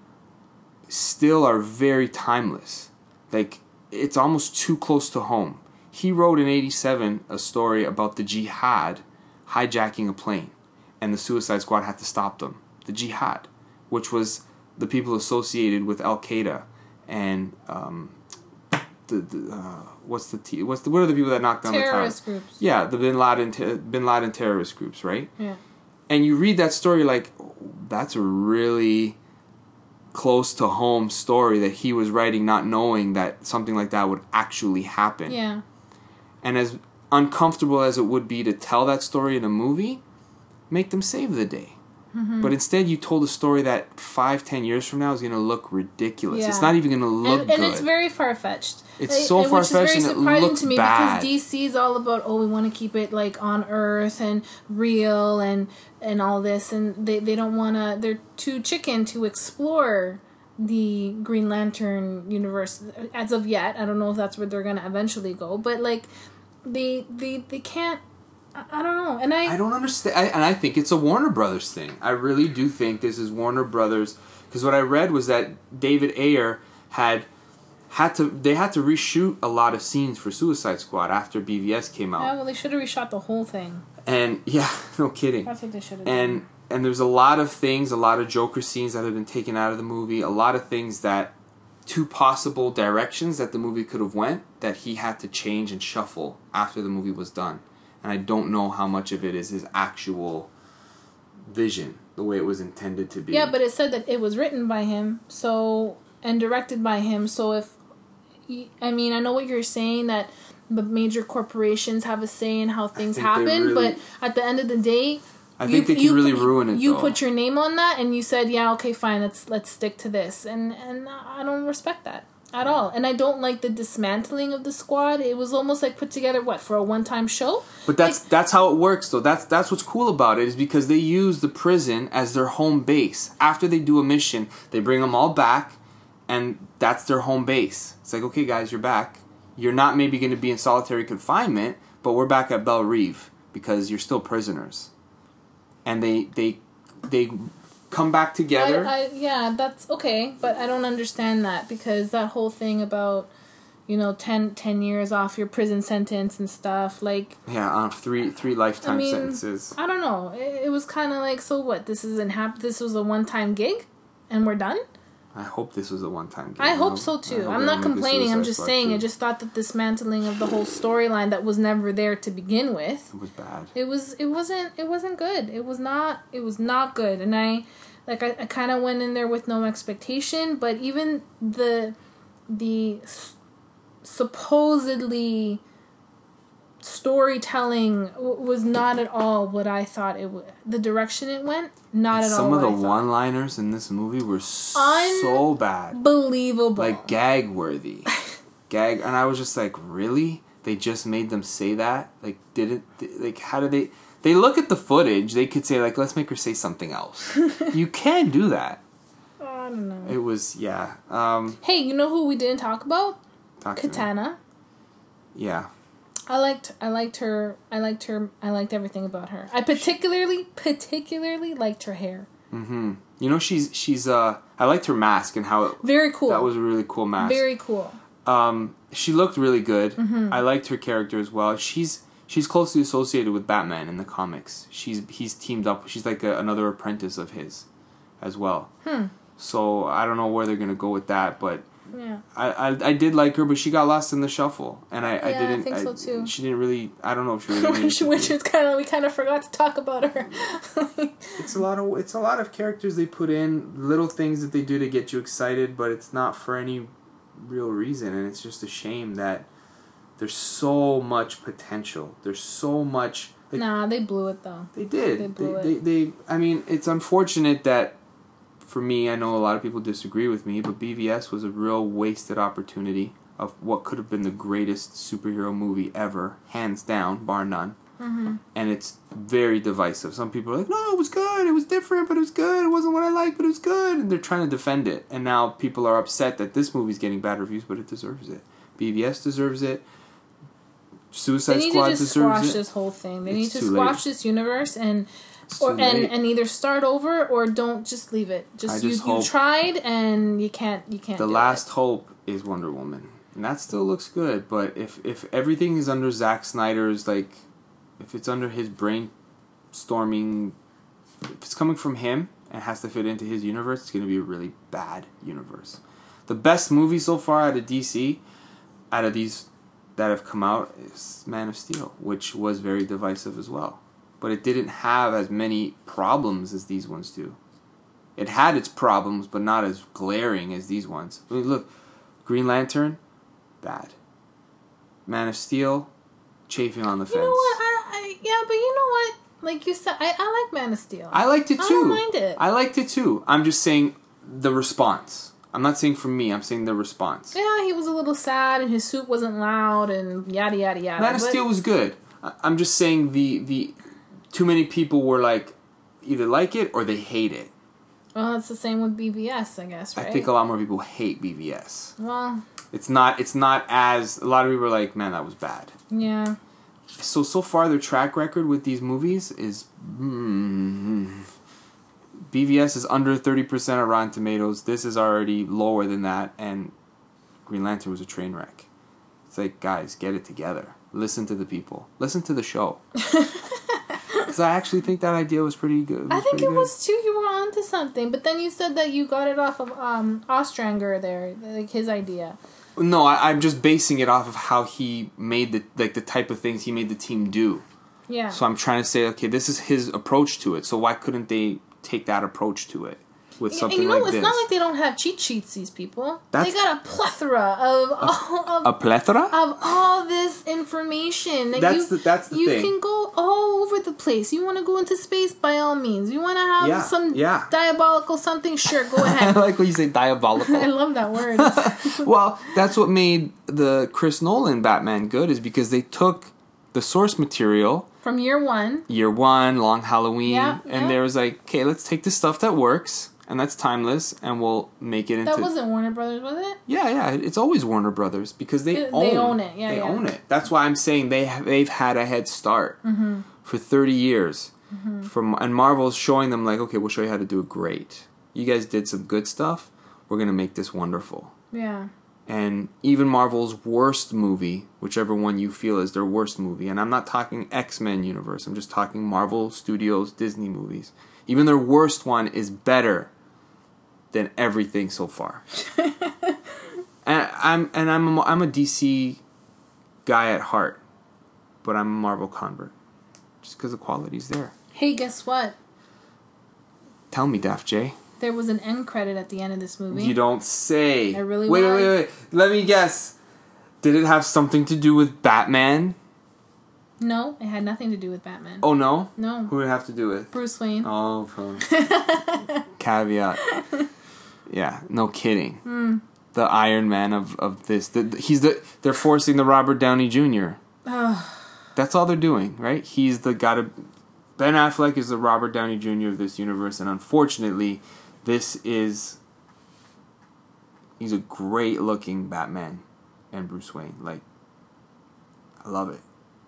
still are very timeless. Like, it's almost too close to home. He wrote in eighty-seven a story about the Jihad hijacking a plane, and the Suicide Squad had to stop them. The Jihad, which was the people associated with Al Qaeda and um, the, the uh, what's the t- what's the what are the people that knocked down the towers? Terrorist groups. Yeah, the Bin Laden te- Bin Laden terrorist groups, right? Yeah. And you read that story like, oh, that's a really close to home story that he was writing, not knowing that something like that would actually happen. Yeah. And as uncomfortable as it would be to tell that story in a movie, make them save the day. Mm-hmm. But instead, you told a story that five, ten years from now is going to look ridiculous. Yeah. It's not even going to look and, good. And it's very far-fetched. It's it, so it, far-fetched and it looks bad. Which is very surprising to me because D C is all about, oh, we want to keep it, like, on Earth and real and and all this. And they, they don't want to... They're too chicken to explore the Green Lantern universe as of yet. I don't know if that's where they're going to eventually go. But, like, they, they, they can't... I don't know, and I I don't understand, I, and I think it's a Warner Brothers thing. I really do think this is Warner Brothers, because what I read was that David Ayer had had to they had to reshoot a lot of scenes for Suicide Squad after B V S came out. Yeah, well, they should have reshot the whole thing. And yeah, no kidding. That's what they should have and, done. And there's a lot of things, a lot of Joker scenes that have been taken out of the movie, a lot of things that two possible directions that the movie could have went that he had to change and shuffle after the movie was done. And I don't know how much of it is his actual vision, the way it was intended to be. Yeah, but it said that it was written by him, so and directed by him. So if, I mean, I know what you're saying, that the major corporations have a say in how things happen, really, but at the end of the day, I think you, they can you, really ruin it. You though. put your name on that, and you said, "Yeah, okay, fine, let's let's stick to this," and and I don't respect that at all. And I don't like the dismantling of the squad. It was almost like put together, what, for a one-time show? But that's like, that's how it works, though. That's that's what's cool about it, is because they use the prison as their home base. After they do a mission, they bring them all back, and that's their home base. It's like, okay, guys, you're back. You're not maybe going to be in solitary confinement, but we're back at Belle Reve because you're still prisoners. And they they they... come back together. I, I, yeah, that's okay, but I don't understand that, because that whole thing about, you know, ten, ten years off your prison sentence and stuff, like... Yeah, on uh, three three lifetime I mean, sentences. I don't know. It, it was kind of like, so what? This isn't hap- This was a one-time gig, and we're done? I hope this was a one-time gig. I hope so, too. I'm not complaining. I'm just saying, too. I just thought that dismantling of the whole storyline that was never there to begin with... It was bad. It was, it wasn't, it wasn't good. It was not, it was not good. And I... Like, I, I kind of went in there with no expectation, but even the the s- supposedly storytelling w- was not at all what I thought it would. The direction it went, not and at some all. Some of the one-liners in this movie were so bad, unbelievable, like gag worthy, gag. And I was just like, really? They just made them say that? Like, did it? Like, how did they? They look at the footage, they could say, like, let's make her say something else. You can do that. Oh, I don't know. It was, yeah. Um, hey, you know who we didn't talk about? Talk Katana. Yeah. I liked, I liked her, I liked her, I liked everything about her. I particularly, particularly liked her hair. Mm-hmm. You know, she's, she's, uh, I liked her mask and how... It, Very cool. That was a really cool mask. Very cool. Um, she looked really good. Mm-hmm. I liked her character as well. She's... She's closely associated with Batman in the comics. She's he's teamed up. She's like a, another apprentice of his, as well. Hmm. So I don't know where they're gonna go with that, but yeah, I, I, I did like her, but she got lost in the shuffle, and I, yeah, I didn't. I think I, so too. She didn't really. I don't know if she really. which which is kind of we kind of forgot to talk about her. It's a lot of it's a lot of characters they put in, little things that they do to get you excited, but it's not for any real reason, and it's just a shame that. There's so much potential. There's so much. Like, nah, they blew it though. They did. They blew they, it. They, they. I mean, it's unfortunate that, for me, I know a lot of people disagree with me, but B V S was a real wasted opportunity of what could have been the greatest superhero movie ever, hands down, bar none. Mm-hmm. And it's very divisive. Some people are like, "No, it was good. It was different, but it was good. It wasn't what I liked, but it was good." And they're trying to defend it. And now people are upset that this movie's getting bad reviews, but it deserves it. B V S deserves it. Suicide Squad deserves it. They need to just squash this whole thing. They need to squash this universe and or and, and either start over or don't just leave it. Just, you, you tried and you can't you can't. The last hope is Wonder Woman, and that still looks good. But if if everything is under Zack Snyder's, like, if it's under his brainstorming, if it's coming from him and has to fit into his universe, it's going to be a really bad universe. The best movie so far out of D C, out of these that have come out, is Man of Steel, which was very divisive as well. But it didn't have as many problems as these ones do. It had its problems, but not as glaring as these ones. I mean, look, Green Lantern, bad. Man of Steel, chafing on the fence. You know what? I, I, yeah, but you know what? Like you said, I, I like Man of Steel. I liked it too. I don't mind it. I liked it too. I'm just saying the response. I'm not saying from me. I'm saying the response. Yeah, he was a little sad, and his suit wasn't loud, and yada yada yada. Man of but... Steel was good. I'm just saying the the too many people were like either like it or they hate it. Well, it's the same with B V S, I guess, right? I think a lot more people hate B V S. Well, it's not. It's not as a lot of people are like, man, that was bad. Yeah. So so far, their track record with these movies is mm, B V S is under thirty percent of Rotten Tomatoes. This is already lower than that, and Green Lantern was a train wreck. It's like, guys, get it together. Listen to the people. Listen to the show. Because I actually think that idea was pretty good. Was I think it good. was too. You were onto something, but then you said that you got it off of um, Ostrander there, like his idea. No, I, I'm just basing it off of how he made the like the type of things he made the team do. Yeah. So I'm trying to say, okay, this is his approach to it. So why couldn't they take that approach to it with yeah, something and you know, like it's this? not like they don't have cheat sheets. These people, That's, they got a plethora of a, all of a plethora of all this information. That that's you, the that's the you thing. You can go all over the place. You want to go into space, by all means. You want to have yeah, some yeah. diabolical something, sure, go ahead. I like when you say diabolical. I love that word. Well, that's what made the Chris Nolan Batman good, is because they took the source material from year one, year one, Long Halloween, yeah, and yeah. there was like, okay, let's take the stuff that works and that's timeless, and we'll make it into. That wasn't Warner Brothers, was it? Yeah, yeah, it's always Warner Brothers because they it, own. They own it. Yeah, they yeah. own it. That's why I'm saying they have, they've had a head start mm-hmm. for thirty years. Mm-hmm. From and Marvel's showing them like, okay, we'll show you how to do it great. You guys did some good stuff. We're gonna make this wonderful. Yeah. And even Marvel's worst movie, whichever one you feel is their worst movie, and I'm not talking X-Men universe, I'm just talking Marvel Studios Disney movies. Even their worst one is better than everything so far. and I'm and I'm a, I'm a D C guy at heart, but I'm a Marvel convert, just because the quality's there. Hey, guess what? Tell me, Daft J. There was an end credit at the end of this movie. You don't say. There really wait, was. Wait, wait, wait. Let me guess. Did it have something to do with Batman? No, it had nothing to do with Batman. Oh, no? No. Who would it have to do with? Bruce Wayne. Oh, from caveat. Yeah, no kidding. Mm. The Iron Man of, of this. The, the, he's the. They're forcing the Robert Downey Junior That's all they're doing, right? He's the gotta. Ben Affleck is the Robert Downey Junior of this universe, and unfortunately, this is. He's a great looking Batman and Bruce Wayne. Like, I love it.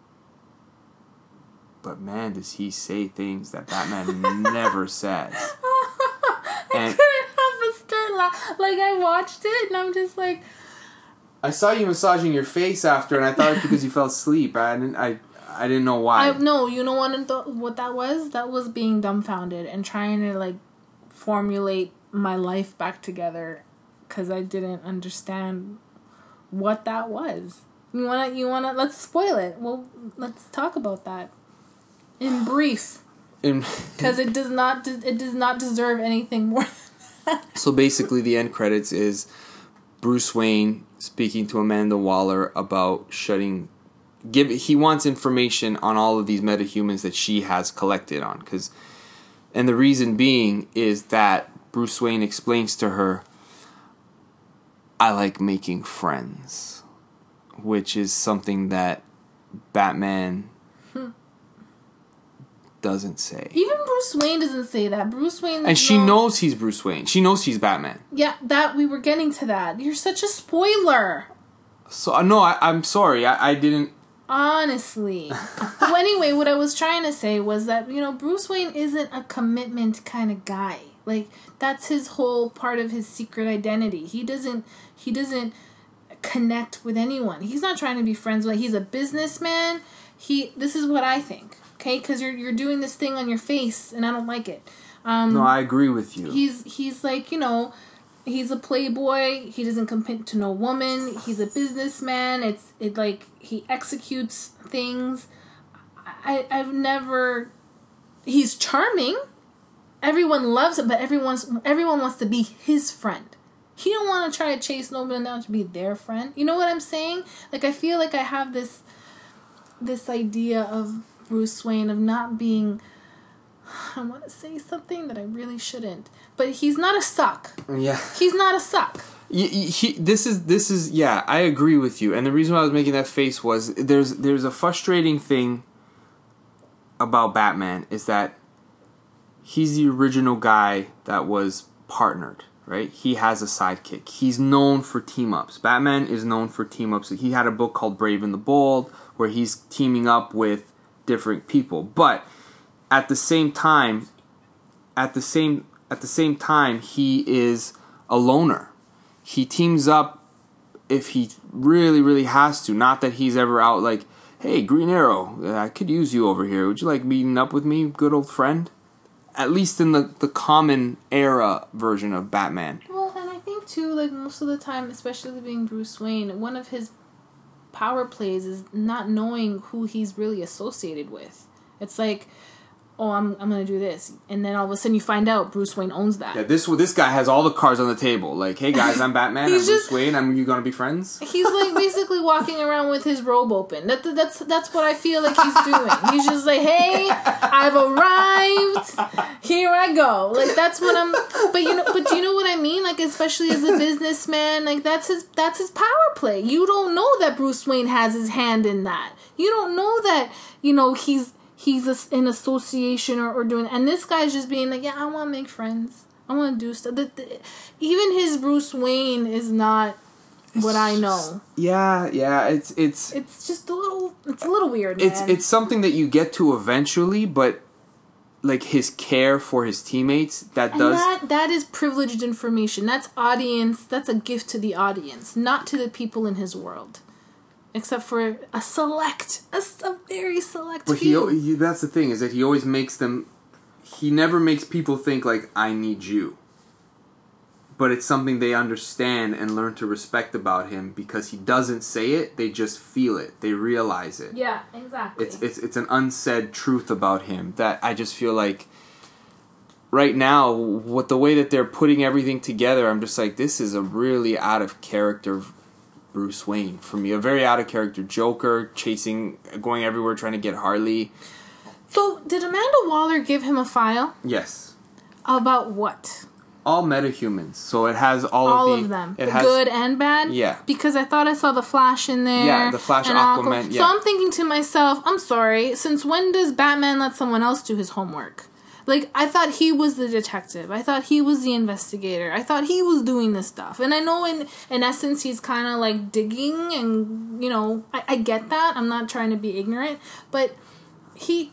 But man, does he say things that Batman never says. I couldn't help but start laughing. Like, I watched it, and I'm just like... I saw you massaging your face after, and I thought it was because you fell asleep. I didn't, I, I didn't know why. I, no, you know what, what that was? That was being dumbfounded and trying to, like, formulate my life back together because I didn't understand what that was. You wanna, you wanna, let's spoil it. Well, let's talk about that. In brief, because it does not it does not deserve anything more than that. So basically, the end credits is Bruce Wayne speaking to Amanda Waller about shutting. Give he wants information on all of these metahumans that she has collected on, because, and the reason being is that Bruce Wayne explains to her, "I like making friends," which is something that Batman. Doesn't say. Even Bruce Wayne doesn't say that. Bruce Wayne, and she known, knows he's Bruce Wayne. She knows he's Batman. Yeah, that we were getting to that. You're such a spoiler. So uh, no, I, I'm sorry. I, I didn't. Honestly. Well, anyway, what I was trying to say was that, you know, Bruce Wayne isn't a commitment kind of guy. Like, that's his whole part of his secret identity. He doesn't. He doesn't connect with anyone. He's not trying to be friends with. He's a businessman. He. This is what I think. Okay, because you're you're doing this thing on your face, and I don't like it. Um, no, I agree with you. He's he's like, you know, he's a playboy. He doesn't commit to no woman. He's a businessman. It's it like he executes things. I I've never. He's charming. Everyone loves him, but everyone's everyone wants to be his friend. He don't want to try to chase nobody down to be their friend. You know what I'm saying? Like, I feel like I have this this idea of Bruce Wayne of not being, I want to say something that I really shouldn't, but he's not a suck. Yeah. He's not a suck. He, he, this is this is yeah, I agree with you. And the reason why I was making that face was there's there's a frustrating thing about Batman is that he's the original guy that was partnered, right? He has a sidekick. He's known for team ups. Batman is known for team ups. He had a book called Brave and the Bold where he's teaming up with different people. But at the same time, at the same at the same time, he is a loner. He teams up if he really, really has to. Not that he's ever out like, hey, Green Arrow, I could use you over here. Would you like meeting up with me, good old friend? At least in the, the common era version of Batman. Well, and I think, too, like, most of the time, especially being Bruce Wayne, one of his power plays is not knowing who he's really associated with. It's like, oh, I'm I'm gonna do this, and then all of a sudden you find out Bruce Wayne owns that. Yeah, this this guy has all the cards on the table. Like, hey guys, I'm Batman. I'm He's Bruce just- Wayne. I'm you gonna be friends? He's like basically walking around with his robe open. That that's that's what I feel like he's doing. He's just like, hey, I've arrived. Here I go. Like that's what I'm. But you know, but do you know what I mean? Like especially as a businessman, like that's his that's his power play. You don't know that Bruce Wayne has his hand in that. You don't know that you know he's. He's a, in association or, or doing, and this guy's just being like, yeah, I want to make friends. I want to do stuff. The, the, even his Bruce Wayne is not what I know. Yeah, yeah. It's it's It's just a little. It's a little weird. Man. it's it's something that you get to eventually, but like his care for his teammates that and does that that is privileged information. That's audience. That's a gift to the audience, not to the people in his world. Except for a select, a, a very select But few. he, he that's the thing is that he always makes them. He never makes people think like I need you. But it's something they understand and learn to respect about him because he doesn't say it. They just feel it. They realize it. Yeah, exactly. It's it's it's an unsaid truth about him that I just feel like. Right now, with the way that they're putting everything together, I'm just like, this is a really out of character Bruce Wayne for me. A very out of character Joker, chasing, going everywhere, trying to get Harley. So, did Amanda Waller give him a file? Yes. About what? All metahumans. So it has all, All of the... of them. It The has, good and bad? Yeah. Because I thought I saw the Flash in there. Yeah, the Flash, and Aquaman, Aqua- yeah. So I'm thinking to myself, I'm sorry, since when does Batman let someone else do his homework? Like, I thought he was the detective. I thought he was the investigator. I thought he was doing this stuff. And I know in, in essence he's kind of like digging and, you know, I, I get that. I'm not trying to be ignorant. But he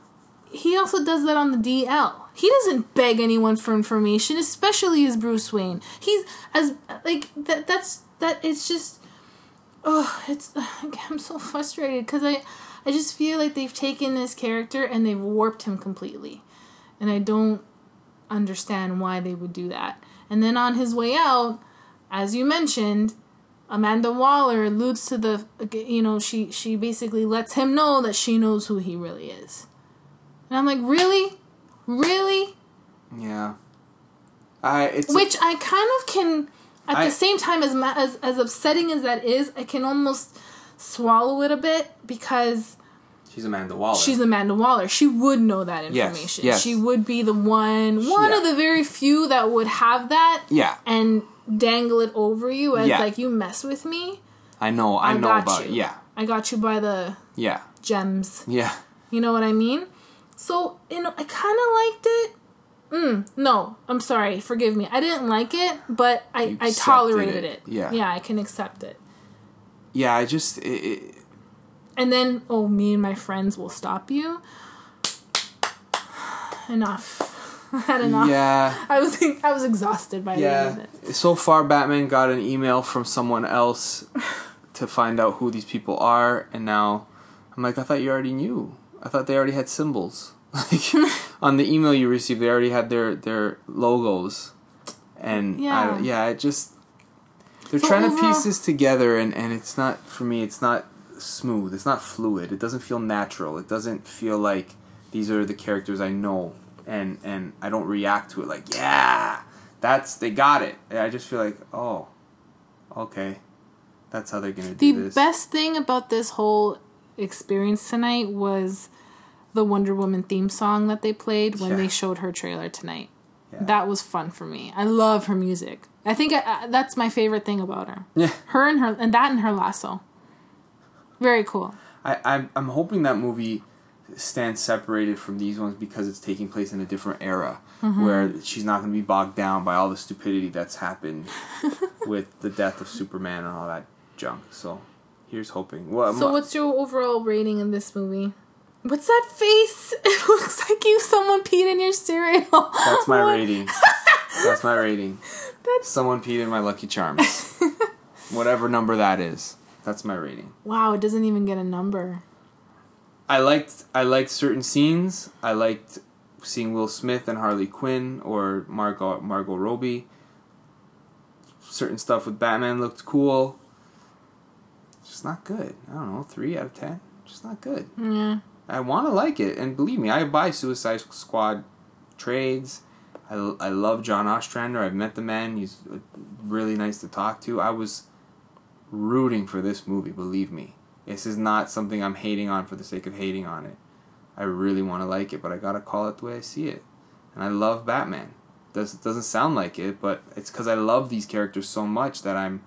he also does that on the D L. He doesn't beg anyone for information, especially as Bruce Wayne. He's as, like, that. that's, that, it's just, oh, it's, I'm so frustrated because I, I just feel like they've taken this character and they've warped him completely. And I don't understand why they would do that. And then on his way out, as you mentioned, Amanda Waller alludes to the, you know, she, she basically lets him know that she knows who he really is. And I'm like, really? Really? Yeah. I, it's Which I kind of can, at I, the same time, as, as as upsetting as that is, I can almost swallow it a bit because... She's Amanda Waller. She's Amanda Waller. She would know that information. Yes, yes. She would be the one, one Yeah. of the very few that would have that Yeah. and dangle it over you as Yeah. like, you mess with me. I know, I, I know got about you. it. Yeah. I got you by the Yeah. gems. Yeah. You know what I mean? So, you know, I kind of liked it. Mm, no, I'm sorry. Forgive me. I didn't like it, but I, You I accepted tolerated it. it. Yeah. Yeah, I can accept it. Yeah, I just... It, it, And then, oh, me and my friends will stop you. Enough. I had enough. yeah. I was I was exhausted by the end Yeah. of it. So far, Batman got an email from someone else to find out who these people are, and now I'm like, I thought you already knew. I thought they already had symbols. Like on the email you received, they already had their, their logos, and Yeah. I, yeah, it just they're So trying to overall- piece this together, and, and it's not for me. It's not smooth. It's not fluid. It doesn't feel natural. It doesn't feel like these are the characters I know, and and I don't react to it like, yeah, that's they got it. I just feel like, oh, okay, that's how they're gonna do The this. best thing about this whole experience tonight was the Wonder Woman theme song that they played when Yeah. they showed her trailer tonight. Yeah. That was fun for me. I love her music. I think I, that's my favorite thing about her. Yeah. Her and her and that and her lasso. Very cool. I, I'm, I'm hoping that movie stands separated from these ones because it's taking place in a different era Mm-hmm. where she's not going to be bogged down by all the stupidity that's happened with the death of Superman and all that junk. So here's hoping. Well, So my- what's your overall rating in this movie? What's that face? It looks like you someone peed in your cereal. that's my What? rating. That's my rating. That's Someone peed in my Lucky Charms. Whatever number that is. That's my rating. wow. It doesn't even get a number. I liked I liked certain scenes. I liked seeing Will Smith and Harley Quinn or Margot Margot Robbie. Certain stuff with Batman looked cool. Just not good. I don't know, three out of ten. Just not good. Yeah. I want to like it, and believe me, I buy Suicide Squad trades. I, I love John Ostrander. I've met the man. He's really nice to talk to. I was rooting for this movie, believe me. This is not something I'm hating on for the sake of hating on it. I really want to like it, but I gotta call it the way I see it. And I love Batman. Does doesn't sound like it, but it's because I love these characters so much that I'm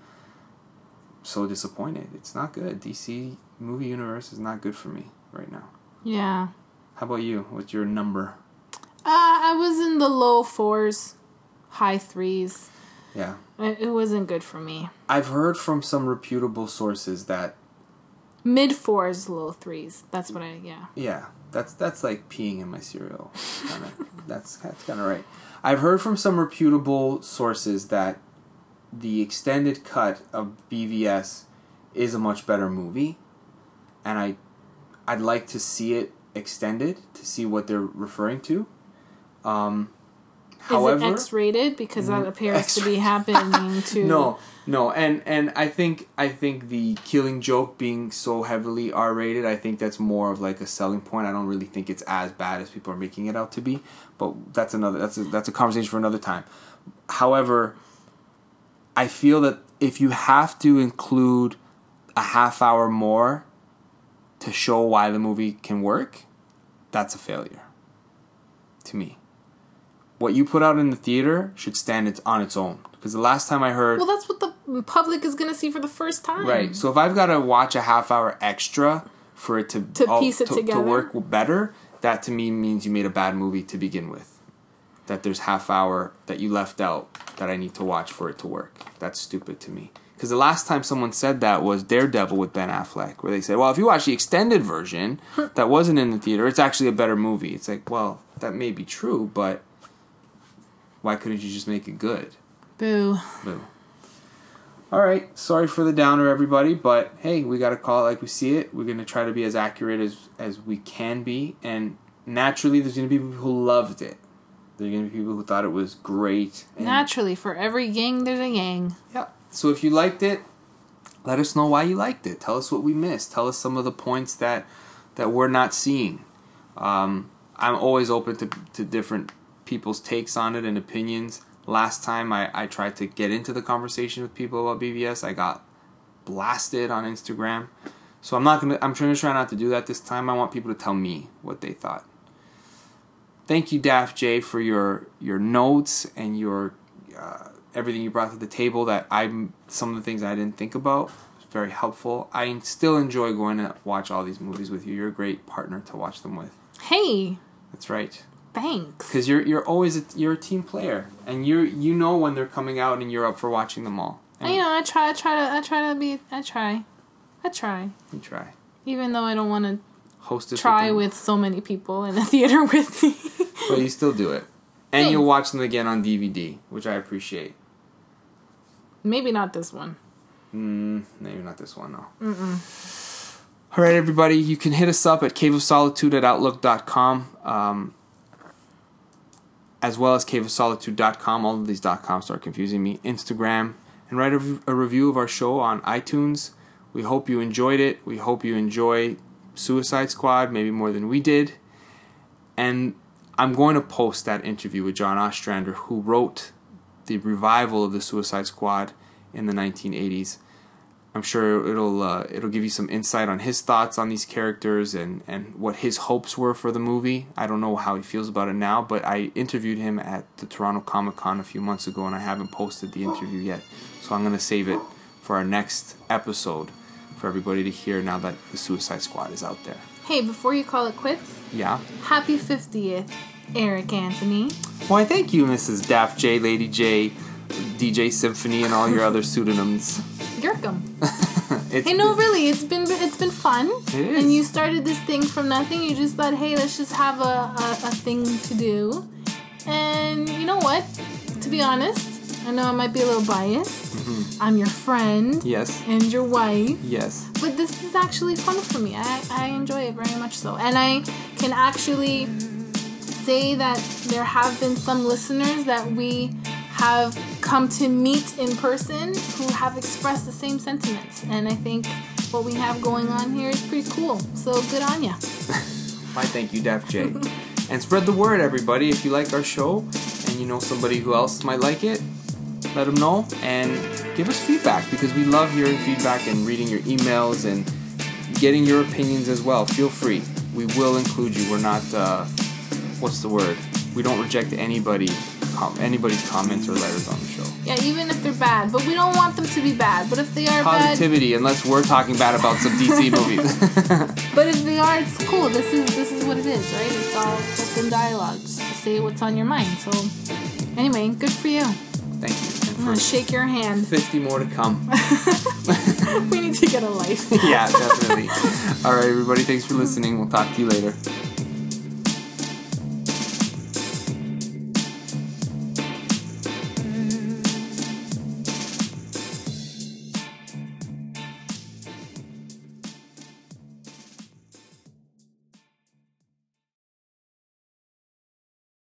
so disappointed. It's not good. D C movie universe is not good for me right now. Yeah. How about you? What's your number? Uh, I was in the low fours, high threes. Yeah. It, it wasn't good for me. I've heard from some reputable sources that Mid fours, low threes. That's what I, yeah. yeah, that's that's like peeing in my cereal. Kinda, that's that's kind of right. I've heard from some reputable sources that the extended cut of B V S is a much better movie, and I I'd like to see it extended to see what they're referring to. Um, however, Is it X-rated? Because that appears to be X-rated. happening to... No, no, and and I think I think the Killing Joke being so heavily R-rated, I think that's more of like a selling point. I don't really think it's as bad as people are making it out to be, but that's another that's a, that's a conversation for another time. However, I feel that if you have to include a half hour more to show why the movie can work, that's a failure to me. What you put out in the theater should stand it on its own. Because the last time I heard... Well, that's what the public is going to see for the first time. Right. So if I've got to watch a half hour extra for it to... To all- piece it to, together. To work better, that to me means you made a bad movie to begin with. That there's half hour that you left out that I need to watch for it to work. That's stupid to me. Because the last time someone said that was Daredevil with Ben Affleck, where they said, well, if you watch the extended version that wasn't in the theater, it's actually a better movie. It's like, well, that may be true, but why couldn't you just make it good? Boo. Boo. All right, sorry for the downer, everybody, but hey, we got to call it like we see it. We're going to try to be as accurate as, as we can be, and naturally there's going to be people who loved it. There are going to be people who thought it was great. And Naturally, for every yang, there's a yang. yeah. So if you liked it, let us know why you liked it. Tell us what we missed. Tell us some of the points that that we're not seeing. Um, I'm always open to, to different people's takes on it and opinions. Last time I, I tried to get into the conversation with people about B V S, I got blasted on Instagram. So I'm not gonna. I'm trying to try not to do that this time. I want people to tell me what they thought. Thank you, Daft J, for your your notes and your uh, everything you brought to the table. That I'm some of the things I didn't think about. It's very helpful. I still enjoy going to watch all these movies with you. You're a great partner to watch them with. Hey, That's right. thanks. Because you're you're always a, you're a team player, and you you know when they're coming out, and you're up for watching them all. And You know, I try, I try to, I try to be, I try, I try. you try. Even though I don't want to Host it try them, with so many people in the theater with me. but you still do it, and Thanks. you'll watch them again on D V D, which I appreciate. Maybe not this one. Mm, maybe not this one, no. Mm-mm. All right, everybody, you can hit us up at cave of solitude at outlook dot com, um, as well as cave of solitude dot com. All of these .coms start confusing me. Instagram, and write a, a review of our show on iTunes. We hope you enjoyed it. We hope you enjoy Suicide Squad, maybe more than we did. And I'm going to post that interview with John Ostrander, who wrote the revival of the Suicide Squad in the nineteen eighties. I'm sure it'll uh, it'll give you some insight on his thoughts on these characters and, and what his hopes were for the movie. I don't know how he feels about it now, but I interviewed him at the Toronto Comic Con a few months ago, and I haven't posted the interview yet. So I'm going to save it for our next episode for everybody to hear now that the Suicide Squad is out there. Hey, before you call it quits, yeah. Happy fiftieth, Eric Anthony. Why, thank you, Missus Daft J, Lady J, D J Symphony, and all your other pseudonyms. Yerkum. Hey, no, really, it's been it's been fun. It is. And you started this thing from nothing. You just thought, hey, let's just have a, a, a thing to do. And you know what? To be honest, I know I might be a little biased. Mm-hmm. I'm your friend. Yes. And your wife. Yes. But this is actually fun for me. I, I enjoy it very much so. And I can actually say that there have been some listeners that we have come to meet in person who have expressed the same sentiments. And I think what we have going on here is pretty cool. So good on ya. Why, thank you, Daft J. And spread the word, everybody. If you like our show and you know somebody who else might like it, let them know and give us feedback, because we love hearing feedback and reading your emails and getting your opinions as well. Feel free. We will include you. We're not, uh, what's the word? We don't reject anybody, com- anybody's comments or letters on the show. Yeah, even if they're bad. But we don't want them to be bad. But if they are Positivity, bad, unless we're talking bad about some D C movies. But if they are, it's cool. This is this is what it is, right? It's all open dialogue. Just to say what's on your mind. So, anyway, good for you. Thank you. And I'm going to shake your hand. fifty more to come. We need to get a life. Yeah, definitely. All right, everybody. Thanks for listening. We'll talk to you later.